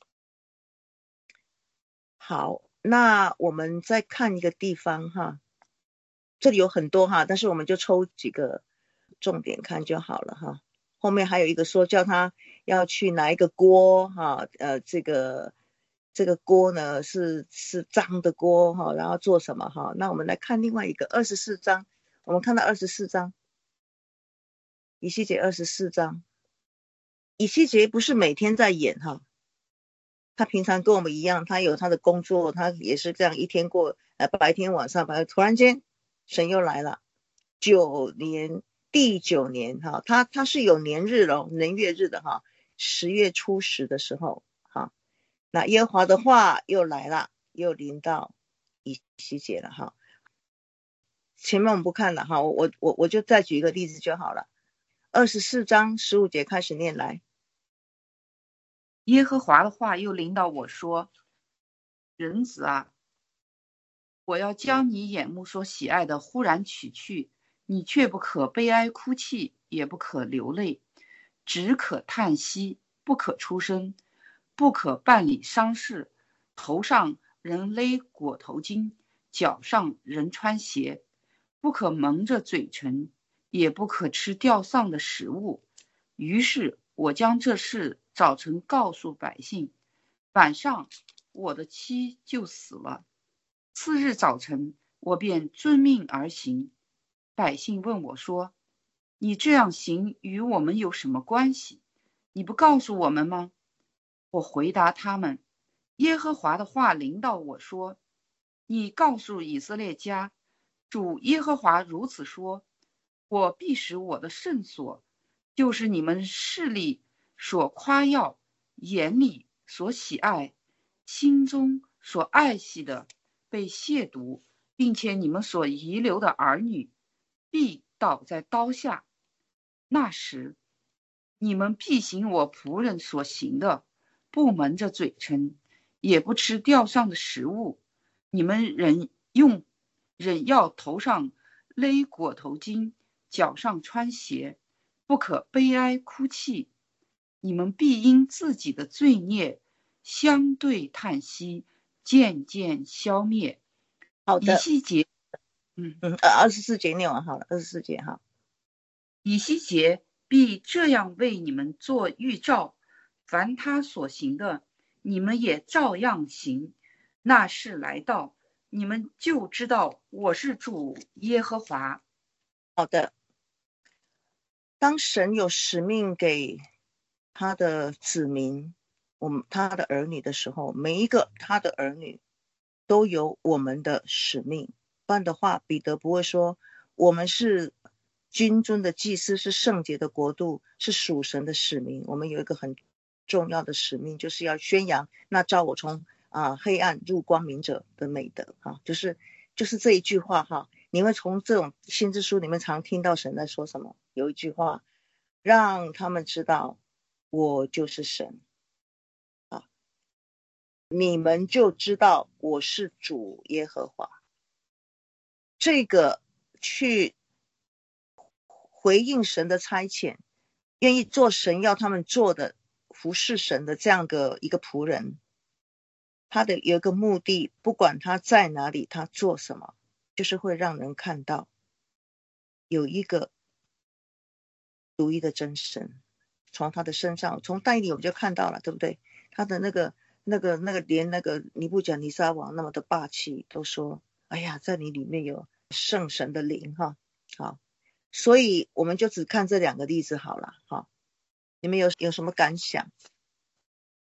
S1: 好，那我们再看一个地方哈，这里有很多哈，但是我们就抽几个重点看就好了哈。后面还有一个说叫他要去拿一个锅哈，呃，这个这个锅呢是是脏的锅哈，然后做什么哈？那我们来看另外一个二十四章，我们看到二十四章，以西结二十四章，以西结不是每天在演哈，他平常跟我们一样，他有他的工作，他也是这样一天过，呃，白天晚上，白突然间神又来了，九年。第九年哈，他他是有年日咯，年月日的哈，十月初十的时候哈，那耶和华的话又来了，又临到以西结了哈。前面我们不看了哈，我我我就再举一个例子就好了。二十四章十五节开始念来。
S4: 耶和华的话又临到我说：人子啊，我要将你眼目所喜爱的忽然取去。你却不可悲哀哭泣，也不可流泪，只可叹息，不可出声，不可办理丧事，头上人勒裹头巾，脚上人穿鞋，不可蒙着嘴唇，也不可吃吊丧的食物。于是我将这事早晨告诉百姓，晚上我的妻就死了。次日早晨，我便遵命而行。百姓问我说：你这样行与我们有什么关系？你不告诉我们吗？我回答他们：耶和华的话临到我说，你告诉以色列家，主耶和华如此说，我必使我的圣所，就是你们视力所夸耀，眼里所喜爱，心中所爱惜的，被亵渎，并且你们所遗留的儿女必倒在刀下。那时你们必行我仆人所行的，不蒙着嘴唇，也不吃吊上的食物。你们仍用仍要头上勒裹头巾，脚上穿鞋，不可悲哀哭泣。你们必因自己的罪孽相对叹息，渐渐消灭。
S1: 好的，
S4: 以西结嗯
S1: 嗯，二十四节念完好了，二十四节哈。
S4: 以西结必这样为你们做预兆，凡他所行的，你们也照样行。那事来到，你们就知道我是主耶和华。
S1: 好的，当神有使命给他的子民，我们他的儿女的时候，每一个他的儿女都有我们的使命。不然的话，彼得不会说我们是君尊的祭司，是圣洁的国度，是属神的使命。我们有一个很重要的使命，就是要宣扬那召我从啊黑暗入光明者的美德哈、啊，就是就是这一句话哈。你会从这种先知书里面常听到神在说什么？有一句话，让他们知道我就是神啊，你们就知道我是主耶和华。这个去回应神的差遣，愿意做神要他们做的，服侍神的这样的一个仆人，他的有一个目的，不管他在哪里，他做什么，就是会让人看到有一个独一的真神，从他的身上，从但以理我们就看到了，对不对？他的那个那个那个连那个尼布甲尼撒王那么的霸气，都说哎呀，在你里面有圣神的灵哈。好，所以我们就只看这两个例子好了哈。你们有有什么感想？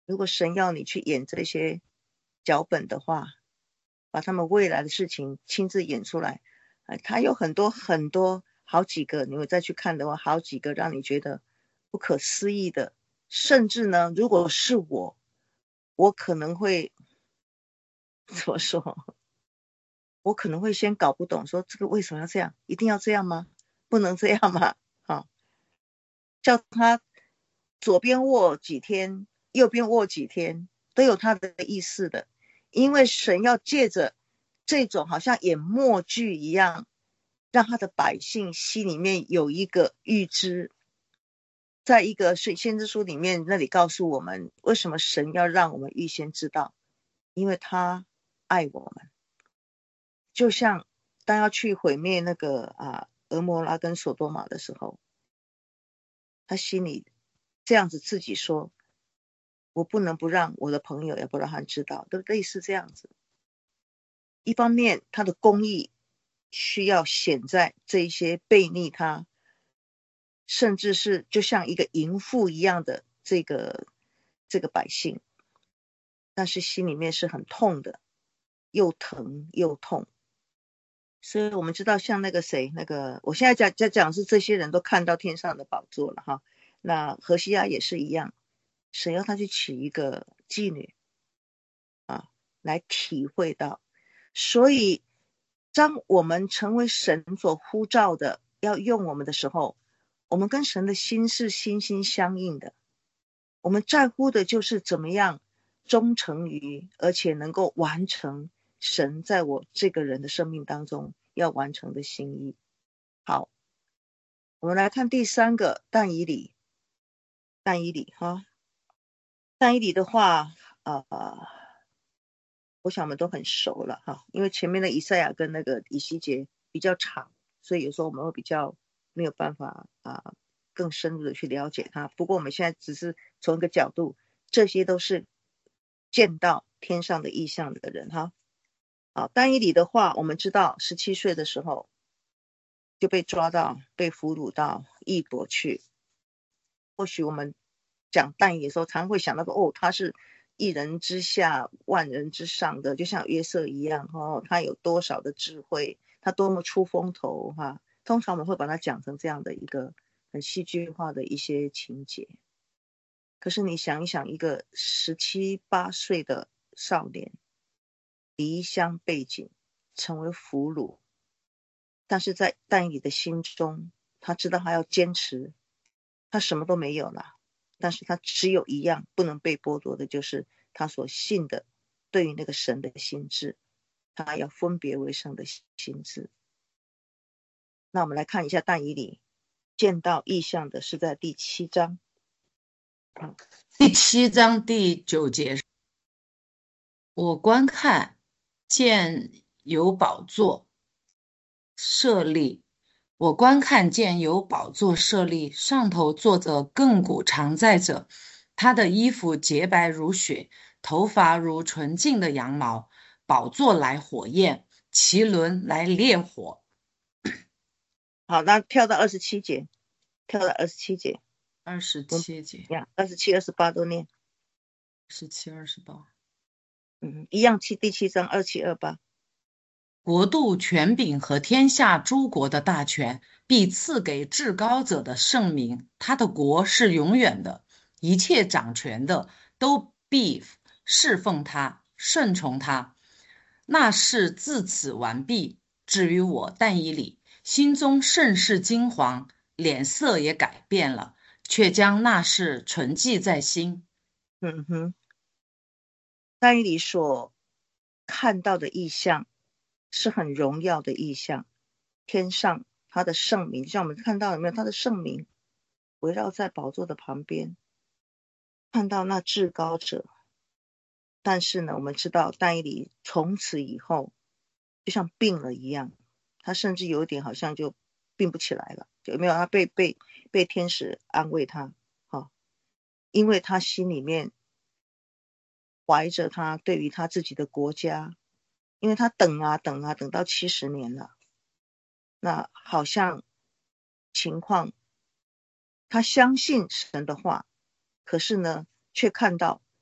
S1: 如果神要你去演这些脚本的话，把他们未来的事情亲自演出来，呃、他有很多很多好几个，你们再去看的话，好几个让你觉得不可思议的，甚至呢，如果是我，我可能会怎么说？我可能会先搞不懂，说这个为什么要这样？一定要这样吗？不能这样吗？好，叫他左边握几天，右边握几天，都有他的意思的。因为神要借着这种好像演默剧一样，让他的百姓心里面有一个预知。在一个先知书里面，那里告诉我们，为什么神要让我们预先知道？因为他爱我们。就像当要去毁灭那个啊俄摩拉跟索多玛的时候，他心里这样子自己说，我不能不让我的朋友亚伯拉罕知道，都类似这样子。一方面他的公义需要显在这一些悖逆他，甚至是就像一个淫妇一样的这个这个百姓，但是心里面是很痛的，又疼又痛。所以我们知道像那个谁，那个我现在讲在讲是这些人都看到天上的宝座了哈。那何西阿也是一样，神要他去娶一个妓女啊，来体会到。所以当我们成为神所呼召的要用我们的时候，我们跟神的心是心心相印的。我们在乎的就是怎么样忠诚于，而且能够完成神在我这个人的生命当中要完成的心意。好，我们来看第三个但以理。但以理哈，但以理的话，呃，我想我们都很熟了哈，因为前面的以赛亚跟那个以西结比较长，所以有时候我们会比较没有办法啊、呃、更深入的去了解它。不过我们现在只是从一个角度，这些都是见到天上的异象的人哈。好，但以理的话，我们知道十七岁的时候就被抓到，被俘虏到异国去。或许我们讲但以理的时候，常会想到说，哦，他是一人之下万人之上的，就像约瑟一样哦，他有多少的智慧，他多么出风头哈。通常我们会把它讲成这样的一个很戏剧化的一些情节。可是你想一想，一个十七八岁的少年，离乡背井，成为俘虏，但是在但以理的心中，他知道他要坚持，他什么都没有了，但是他只有一样不能被剥夺的，就是他所信的对于那个神的心志，他要分别为圣的心志。那我们来看一下但以理见到异象的是在第七章。
S7: 第七章第九节，我观看见有宝座设立，我观看见有宝座设立，上头坐着亘古常在者，他的衣服洁白如雪，头发如纯净的羊毛，宝座来火焰，其轮来烈火。
S1: 好，那跳到二十七节，跳到二十七节，
S7: 二十七节，
S1: 二十七、二十八都念。
S7: 十七、二十八，
S1: 嗯，一样七第七章二七二八。
S7: 国度、权柄和天下诸国的大权，必赐给至高者的圣名。他的国是永远的，一切掌权的都必侍奉他，顺从他。那事自此完毕。至于我但以理，心中甚是惊惶，脸色也改变了，却将那事存记在心。
S1: 嗯哼，但以理所看到的异象是很荣耀的异象，天上他的圣名，像我们看到有没有他的圣名围绕在宝座的旁边，看到那至高者。但是呢，我们知道但以理从此以后就像病了一样，他甚至有一点好像就病不起来了，有没有？他被被被天使安慰他，哦，因为他心里面怀着他对于他自己的国家，因为他等啊等啊等到七十年了，那好像情况他相信神的话，可是呢却看到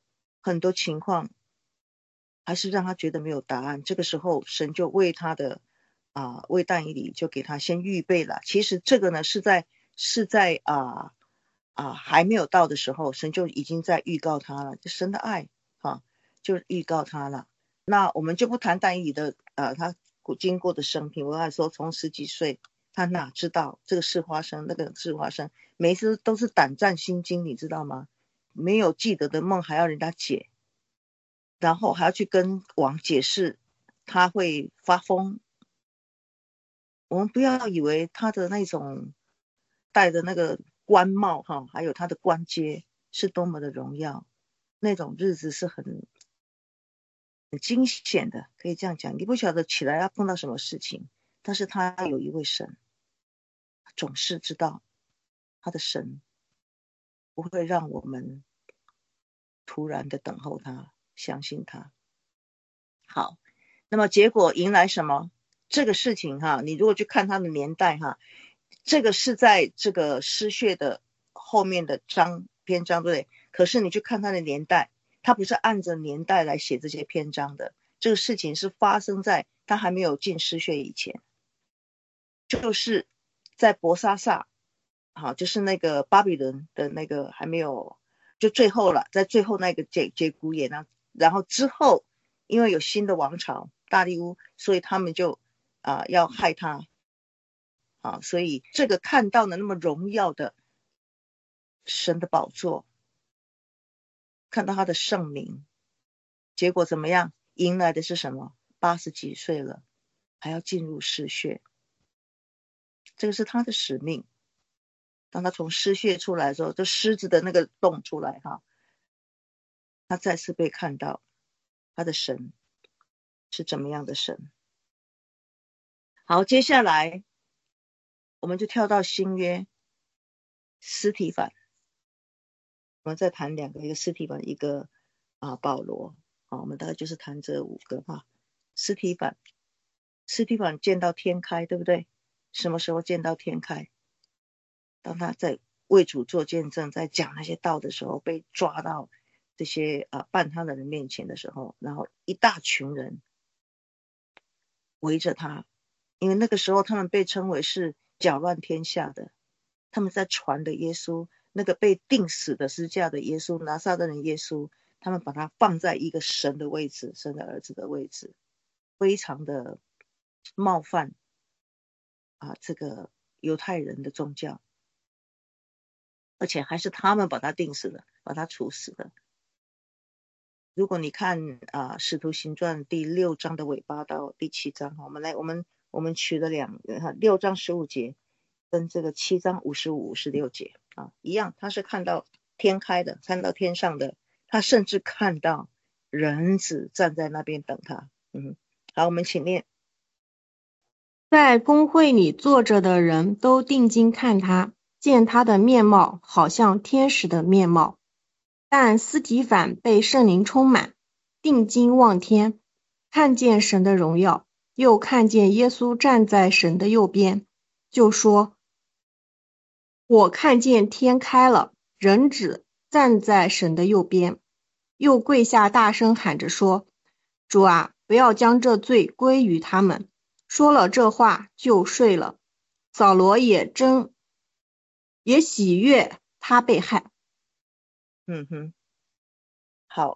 S1: 很多情况还是让他觉得没有答案。这个时候神就为他的啊、呃、为但以理就给他先预备了。其实这个呢是在是在啊啊、呃、还没有到的时候，神就已经在预告他了，就神的爱啊就预告他了。那我们就不谈但以理的呃他经过的生平，我还说从十几岁他哪知道这个事发生那个事发生，每一次都是胆战心惊，你知道吗？没有记得的梦还要人家解，然后还要去跟王解释，他会发疯。我们不要以为他的那种戴的那个官帽哈，还有他的官阶是多么的荣耀，那种日子是很很惊险的，可以这样讲。你不晓得起来要碰到什么事情，但是他有一位神，总是知道他的神不会让我们突然的等候他，相信他。好，那么结果迎来什么？这个事情哈，你如果去看他的年代哈，这个是在这个失血的后面的章篇章，对不对？可是你去看他的年代，他不是按着年代来写这些篇章的，这个事情是发生在他还没有进失血以前，就是在伯沙撒，好，就是那个巴比伦的那个还没有，就最后了，在最后那个节节骨眼呢，然后之后因为有新的王朝大利乌，所以他们就啊、呃、要害他啊，所以这个看到了那么荣耀的神的宝座，看到他的圣名，结果怎么样？迎来的是什么？八十几岁了，还要进入失血，这个是他的使命。当他从失血出来的时候，这狮子的那个洞出来哈，他再次被看到，他的神是怎么样的神。好，接下来我们就跳到新约，司提反。我们再谈两个，一个司提反，一个啊保罗。好，我们大概就是谈这五个哈。司提反，司提反见到天开，对不对？什么时候见到天开？当他在为主做见证，在讲那些道的时候，被抓到这些啊办他的人面前的时候，然后一大群人围着他，因为那个时候他们被称为是搅乱天下的，他们在传的耶稣，那个被钉死的十字架的耶稣，拿撒勒人耶稣，他们把他放在一个神的位置，神的儿子的位置，非常的冒犯啊这个犹太人的宗教，而且还是他们把他钉死的，把他处死的。如果你看啊《使徒行传》第六章的尾巴到第七章，我们来我们我们取了两六章十五节跟这个七章五十五、五十六节啊一样，他是看到天开的，看到天上的，他甚至看到人子站在那边等他。嗯，好，我们请念。
S3: 在公会里坐着的人都定睛看他，见他的面貌好像天使的面貌。但司提反被圣灵充满，定睛望天，看见神的荣耀，又看见耶稣站在神的右边，就说：我看见天开了，人子站在神的右边。又跪下大声喊着说：主啊，不要将这罪归于他们。说了这话就睡了。扫罗也真也喜悦他被害。
S1: 嗯哼，好，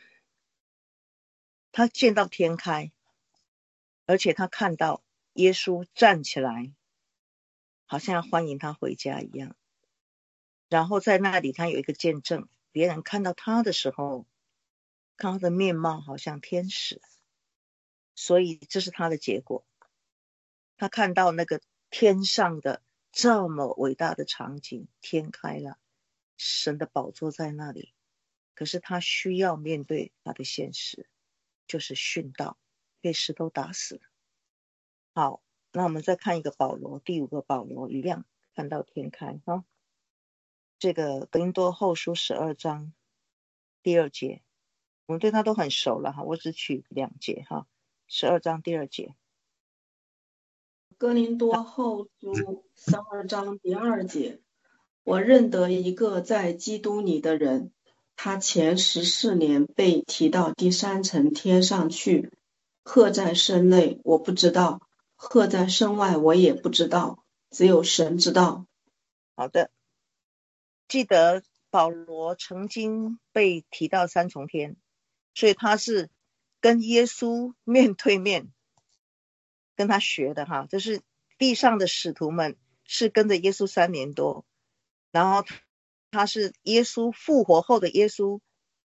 S1: 他见到天开，而且他看到耶稣站起来，好像要欢迎他回家一样。然后在那里他有一个见证，别人看到他的时候，看他的面貌好像天使，所以这是他的结果。他看到那个天上的这么伟大的场景，天开了，神的宝座在那里，可是他需要面对他的现实，就是殉道，被石头打死。好，那我们再看一个保罗，第五个保罗一样看到天开哈。这个哥林多后书十二章第二节，我们对他都很熟了哈，我只取两节哈。十二章第二节，
S8: 哥林多后书十二章第二节，我认得一个在基督里的人， 他前十四年被提到第三层天上去，鹤在身内，我不知道；鹤在身外，我也不知道，只有神知道。
S1: 好的，记得保罗曾经被提到三重天，所以他是跟耶稣面对面跟他学的哈，就是地上的使徒们是跟着耶稣三年多，然后他是耶稣复活后的耶稣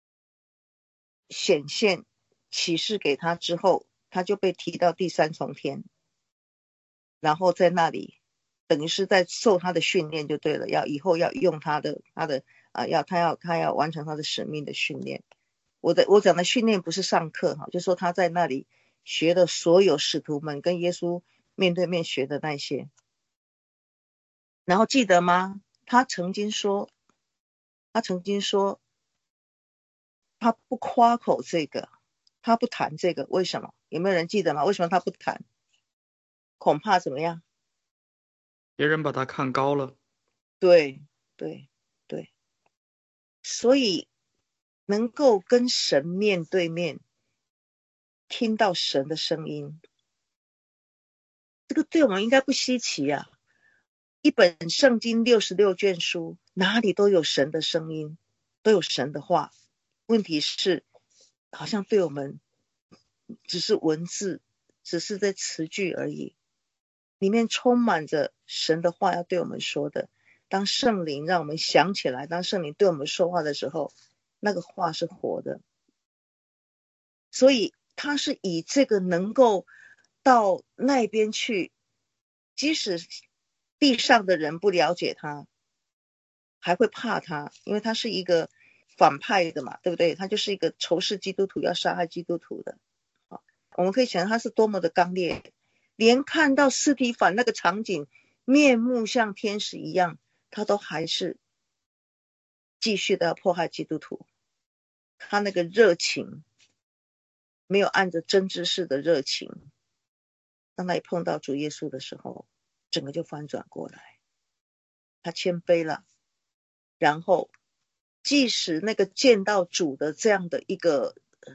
S1: 显现启示给他之后，他就被提到第三重天，然后在那里等于是在受他的训练就对了，要以后要用他的他的啊、呃，要他要他要完成他的使命的训练。我的我讲的训练不是上课哈，就说他在那里学的所有使徒们跟耶稣面对面学的那些。然后记得吗？他曾经说，他曾经说，他不夸口这个，他不谈这个，为什么？有没有人记得吗？为什么他不谈？恐怕怎么样？
S2: 别人把他看高了。
S1: 对对对，所以能够跟神面对面，听到神的声音，这个对我们应该不稀奇啊。一本圣经六十六卷书，哪里都有神的声音，都有神的话。问题是，好像对我们只是文字，只是在词句而已，里面充满着神的话要对我们说的。当圣灵让我们想起来，当圣灵对我们说话的时候，那个话是活的。所以他是以这个能够到那边去，即使地上的人不了解他，还会怕他，因为他是一个反派的嘛，对不对？他就是一个仇视基督徒，要杀害基督徒的。我们可以想象他是多么的刚烈，连看到司提反那个场景，面目像天使一样，他都还是继续的要迫害基督徒。他那个热情没有按着真知识的热情，当他一碰到主耶稣的时候，整个就翻转过来，他谦卑了，然后即使那个见到主的这样的一个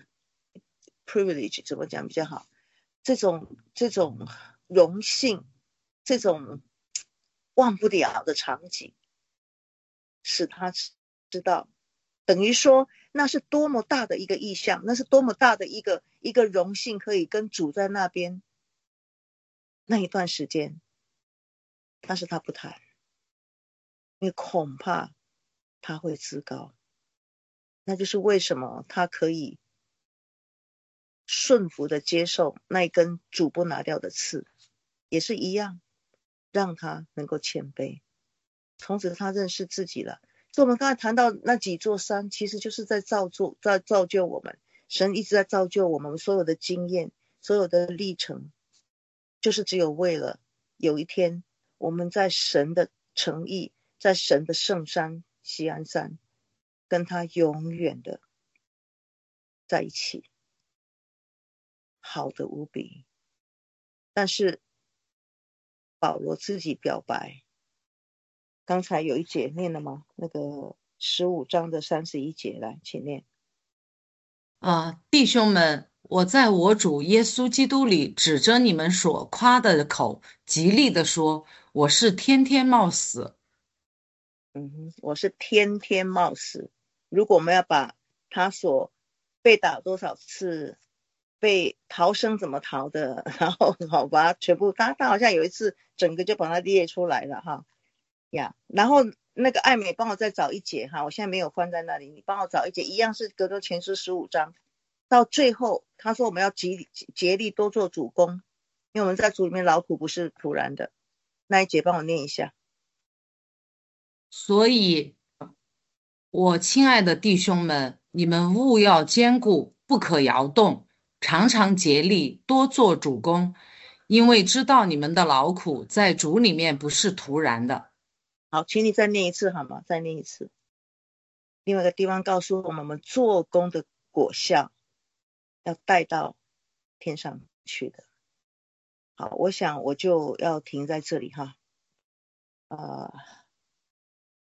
S1: privilege 怎么讲比较好，这种这种荣幸，这种忘不了的场景，使他知道，等于说那是多么大的一个意象，那是多么大的一个一个荣幸，可以跟主在那边那一段时间。但是他不谈，因为恐怕他会自高。那就是为什么他可以顺服的接受那一根主不拿掉的刺，也是一样，让他能够谦卑。从此他认识自己了。所以我们刚才谈到那几座山，其实就是在造就在造就我们，神一直在造就我们所有的经验，所有的历程，就是只有为了有一天我们在神的诚意，在神的圣山锡安山，跟他永远的在一起，好的无比。但是保罗自己表白，刚才有一节念了吗？那个十五章的三十一节，来，请念。
S7: 啊，弟兄们，我在我主耶稣基督里指着你们所夸的口，极力的说，我是天天冒死。
S1: 嗯哼，我是天天冒死。如果我们要把他所被打多少次，被逃生怎么逃的，然后好把它全部，他他好像有一次整个就把它列出来了哈呀。然后那个艾美帮我再找一节哈，我现在没有放在那里，你帮我找一节，一样是格罗前书十五章，到最后他说我们要竭竭力多做主工，因为我们在主里面劳苦不是突然的。那一节帮我念一下。
S7: 所以，我亲爱的弟兄们，你们务要坚固，不可摇动，常常竭力，多做主工，因为知道你们的劳苦在主里面不是突然的。
S1: 好，请你再念一次好吗？再念一次。另外一个地方告诉我们，我们做工的果效要带到天上去的。好，我想我就要停在这里哈。呃